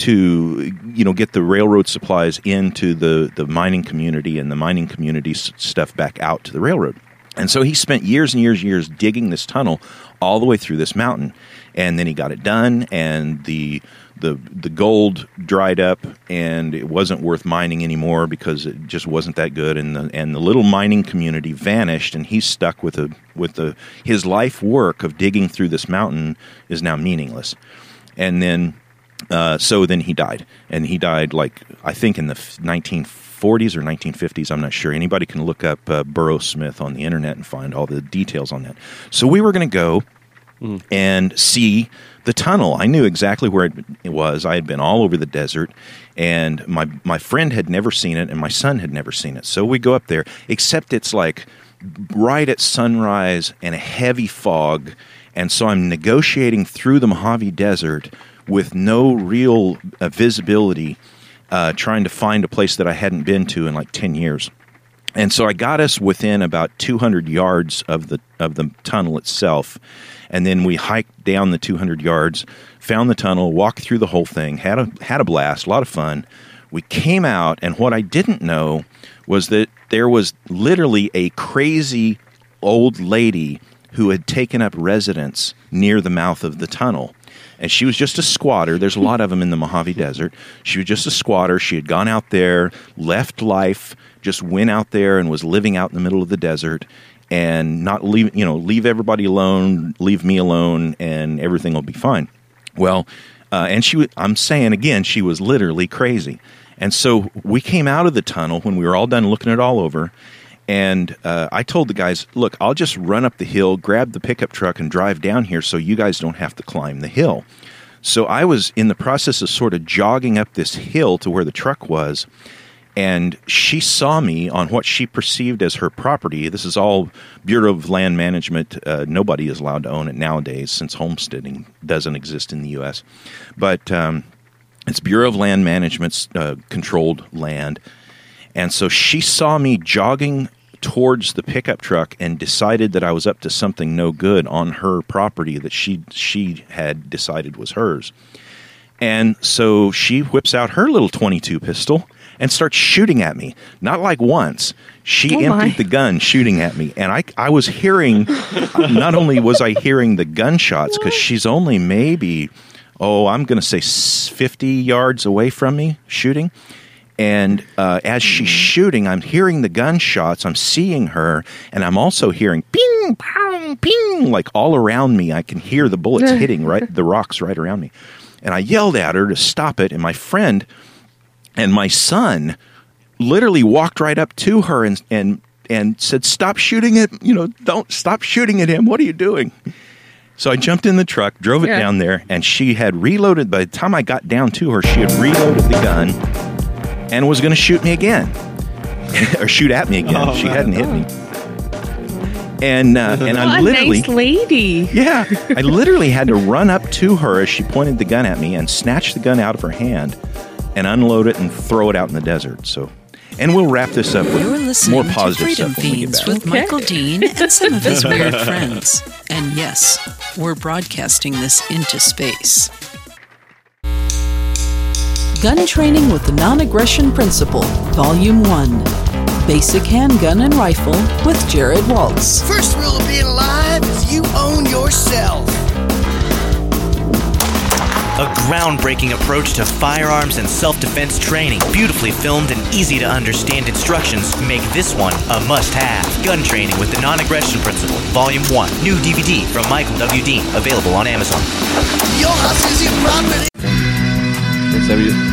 to, you know, get the railroad supplies into the, the mining community and the mining community stuff back out to the railroad. And so he spent years and years and years digging this tunnel all the way through this mountain. And then he got it done, and the the the gold dried up, and it wasn't worth mining anymore because it just wasn't that good. And the and the little mining community vanished, and he's stuck with a with the his life work of digging through this mountain is now meaningless. And then uh, so then he died, and he died like I think in the nineteen forties or nineteen fifties. I'm not sure. Anybody can look up uh, Burroughs Smith on the internet and find all the details on that. So we were going to go Mm. and see the tunnel. I knew exactly where it, it was. I had been all over the desert, and my my friend had never seen it, and my son had never seen it. So we go up there, except it's like right at sunrise and a heavy fog, and so I'm negotiating through the Mojave Desert with no real uh, visibility, uh, trying to find a place that I hadn't been to in like ten years. And so I got us within about two hundred yards of the of the tunnel itself, and then we hiked down the two hundred yards, found the tunnel, walked through the whole thing, had a had a blast, a lot of fun. We came out, and what I didn't know was that there was literally a crazy old lady who had taken up residence near the mouth of the tunnel. And she was just a squatter. There's a lot of them in the Mojave Desert. She was just a squatter. She had gone out there, left life, just went out there and was living out in the middle of the desert, and not leave, you know, leave everybody alone, leave me alone, and everything will be fine. Well, uh, and she, I'm saying again, she was literally crazy. And so we came out of the tunnel when we were all done looking it all over, and uh, I told the guys, look, I'll just run up the hill, grab the pickup truck, and drive down here so you guys don't have to climb the hill. So I was in the process of sort of jogging up this hill to where the truck was, and she saw me on what she perceived as her property. This is all Bureau of Land Management. Uh, nobody is allowed to own it nowadays since homesteading doesn't exist in the U S But um, it's Bureau of Land Management's uh, controlled land. And so she saw me jogging towards the pickup truck and decided that I was up to something no good on her property that she she had decided was hers. And so she whips out her little twenty-two pistol and starts shooting at me. Not like once. She oh emptied my. the gun shooting at me. And I, I was hearing, not only was I hearing the gunshots, because she's only maybe, oh, I'm going to say fifty yards away from me shooting. And uh, as she's shooting, I'm hearing the gunshots, I'm seeing her, and I'm also hearing ping, pow, ping, like all around me. I can hear the bullets hitting right the rocks right around me. And I yelled at her to stop it, and my friend and my son literally walked right up to her and and and said, "Stop shooting at, you know, don't stop shooting at him. What are you doing?" So I jumped in the truck, drove it Yeah. down there, and she had reloaded. By the time I got down to her, she had reloaded the gun and was going to shoot me again, or shoot at me again. Oh, she man. hadn't hit me. And uh, and What I a literally, nice lady. yeah, I literally had to run up to her as she pointed the gun at me and snatch the gun out of her hand and unload it and throw it out in the desert. So, and we'll wrap this up You're with listening more to positive Freedom stuff when we get Fiends back. with Michael Dean and some of his weird friends. And yes, we're broadcasting this into space. Gun Training with the Non-Aggression Principle, Volume one. Basic Handgun and Rifle with Jared Waltz. First rule of being alive is you own yourself. A groundbreaking approach to firearms and self-defense training. Beautifully filmed and easy to understand instructions make this one a must-have. Gun Training with the Non-Aggression Principle, Volume one. New D V D from Michael W. Dean, available on Amazon. Your house is your property. Thanks, everybody.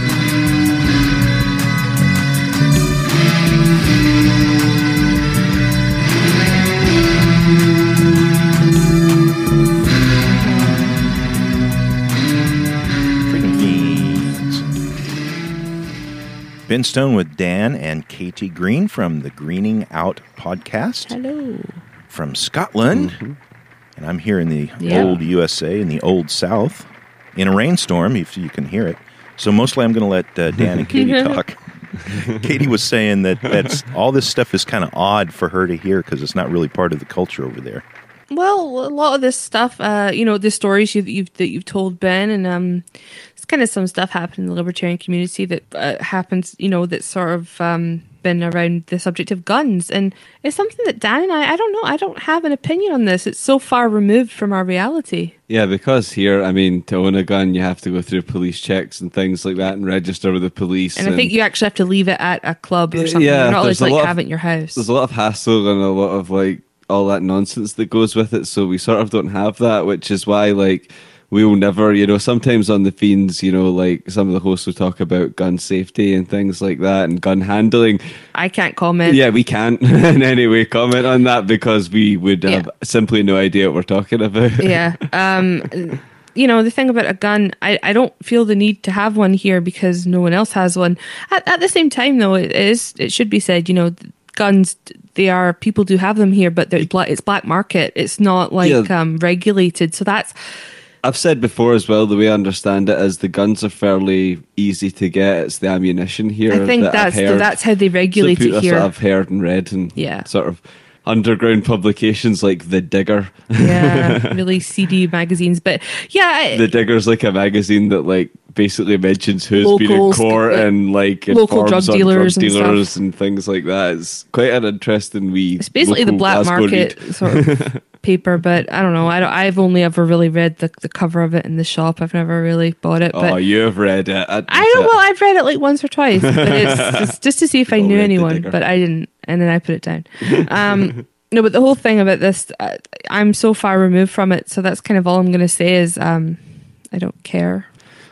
Ben Stone with Dan and Katie Green from the Greening Out podcast. Hello. From Scotland. Mm-hmm. And I'm here in the yeah. old U S A, in the old South, in a rainstorm, if you can hear it. So mostly I'm going to let uh, Dan and Katie talk. Katie was saying that that's, all this stuff is kind of odd for her to hear because it's not really part of the culture over there. Well, a lot of this stuff, uh, you know, the stories you, you've, that you've told, Ben, and um, it's kind of some stuff happening in the libertarian community that uh, happens, you know, that's sort of um, been around the subject of guns. And it's something that Dan and I, I don't know, I don't have an opinion on this. It's so far removed from our reality. Yeah, because here, I mean, to own a gun, you have to go through police checks and things like that and register with the police. And, and I think you actually have to leave it at a club or something. Yeah, You're not allowed to like, of, have it in your house. There's a lot of hassle and a lot of like, all that nonsense that goes with it, so we sort of don't have that, which is why like we will never, you know, sometimes on the Fiends, you know, like some of the hosts will talk about gun safety and things like that and gun handling. I can't comment. Yeah, we can't in any way comment on that because we would have yeah. simply no idea what we're talking about. Yeah. Um you know, the thing about a gun, I, I don't feel the need to have one here because no one else has one. At, at the same time though, it is it should be said, you know, guns, they are, people do have them here, but it's black, it's black market. It's not like yeah. um, regulated. So that's... I've said before as well, the way I understand it is the guns are fairly easy to get. It's the ammunition here. I think that that's the, that's how they regulate so it here. I've heard and read and yeah. sort of underground publications like The Digger. Yeah, really seedy magazines. But yeah. I, The Digger's like a magazine that like basically mentions who's locals, been in court like, and like local drug dealers, drug dealers and, and things like that. It's quite an interesting wee. It's basically the black Glasgow market read. Sort of paper, but I don't know. I don't, I've only ever really read the, the cover of it in the shop. I've never really bought it. But oh, you've read it. I, I know. Well, I've read it like once or twice, but it's, it's just to see if I knew anyone. But I didn't, and then I put it down. Um, no, but the whole thing about this, uh, I'm so far removed from it. So that's kind of all I'm going to say is um, I don't care.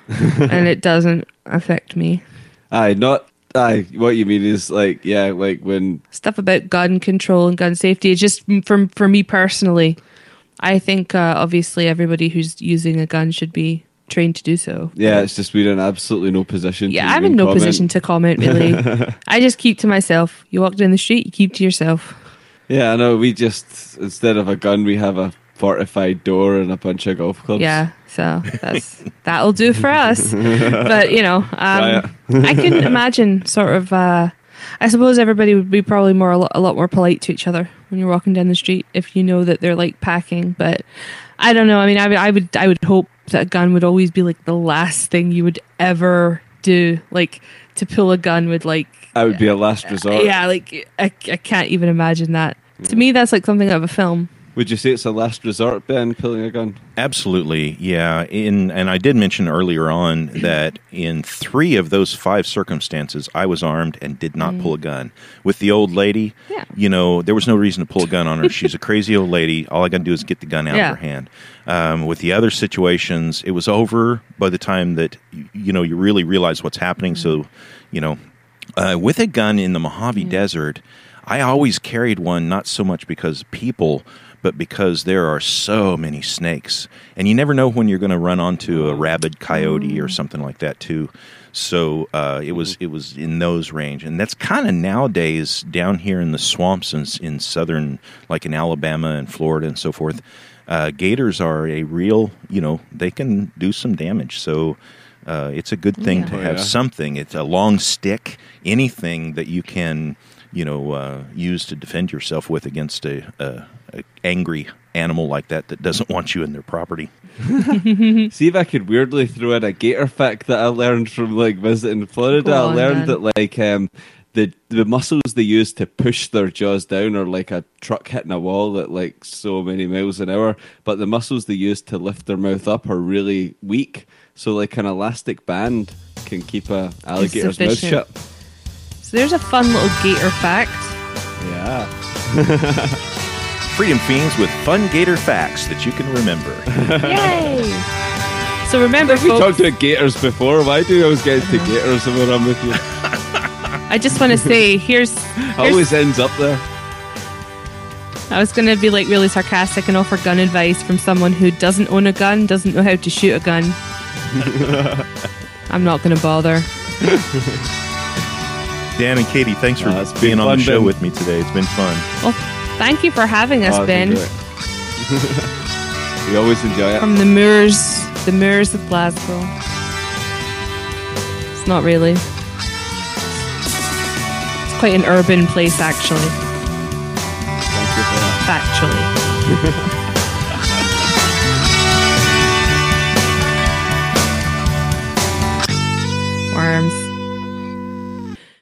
And it doesn't affect me. Aye, not aye. What you mean is like, yeah, like when stuff about gun control and gun safety. It's just for for me personally. I think uh, obviously everybody who's using a gun should be trained to do so. Yeah, it's just we're in absolutely no position. Yeah, to I'm in no comment. position to comment really. I just keep to myself. You walk down the street, you keep to yourself. Yeah, I know. We just instead of a gun, we have a fortified door and a bunch of golf clubs. Yeah, so that's that'll do for us. But you know, um, I can imagine sort of. Uh, I suppose everybody would be probably more a lot, a lot more polite to each other when you're walking down the street if you know that they're like packing. But I don't know. I mean, I would, I would, I would hope that a gun would always be like the last thing you would ever do. Like to pull a gun would like. That would be a last resort. Yeah, like I, I can't even imagine that. Yeah. To me, that's like something out of a film. Would you say it's a last resort, Ben, pulling a gun? Absolutely, yeah. In and I did mention earlier on that in three of those five circumstances, I was armed and did not mm. pull a gun. With the old lady, yeah. you know, there was no reason to pull a gun on her. She's a crazy old lady. All I got to do is get the gun out yeah. of her hand. Um, with the other situations, it was over by the time that, you know, you really realize what's happening. Mm. So, you know, uh, with a gun in the Mojave mm. Desert, I always carried one, not so much because people, but because there are so many snakes. And you never know when you're going to run onto a rabid coyote or something like that, too. So uh, it was it was in those range. And that's kind of nowadays down here in the swamps in, in southern, like in Alabama and Florida and so forth. Uh, gators are a real, you know, they can do some damage. So uh, it's a good thing yeah. to Oh, have yeah. something. It's a long stick, anything that you can... you know, uh, use to defend yourself with against a, a a angry animal like that that doesn't want you in their property. See if I could weirdly throw in a gator fact that I learned from like visiting Florida. Go on, I learned Dan. that like um, the the muscles they use to push their jaws down are like a truck hitting a wall at like so many miles an hour, but the muscles they use to lift their mouth up are really weak. So like an elastic band can keep a alligator's mouth sufficient. shut. So there's a fun little gator fact. Yeah. Freedom Fiends with fun gator facts that you can remember. Yay! So remember, We folks, talked about gators before. Why do you always get into gators when I'm with you? I just want to say, here's, here's Always ends up there. I was going to be like really sarcastic and offer gun advice from someone who doesn't own a gun, doesn't know how to shoot a gun. I'm not going to bother. Dan and Katie, thanks for Uh, it's been being on fun, the show Ben. with me today. It's been fun. Well, thank you for having us, Oh, it's Ben. been great. We always enjoy it. From the moors, the moors of Glasgow. It's not really. It's quite an urban place, actually. Thank you for that. Factually. Worms.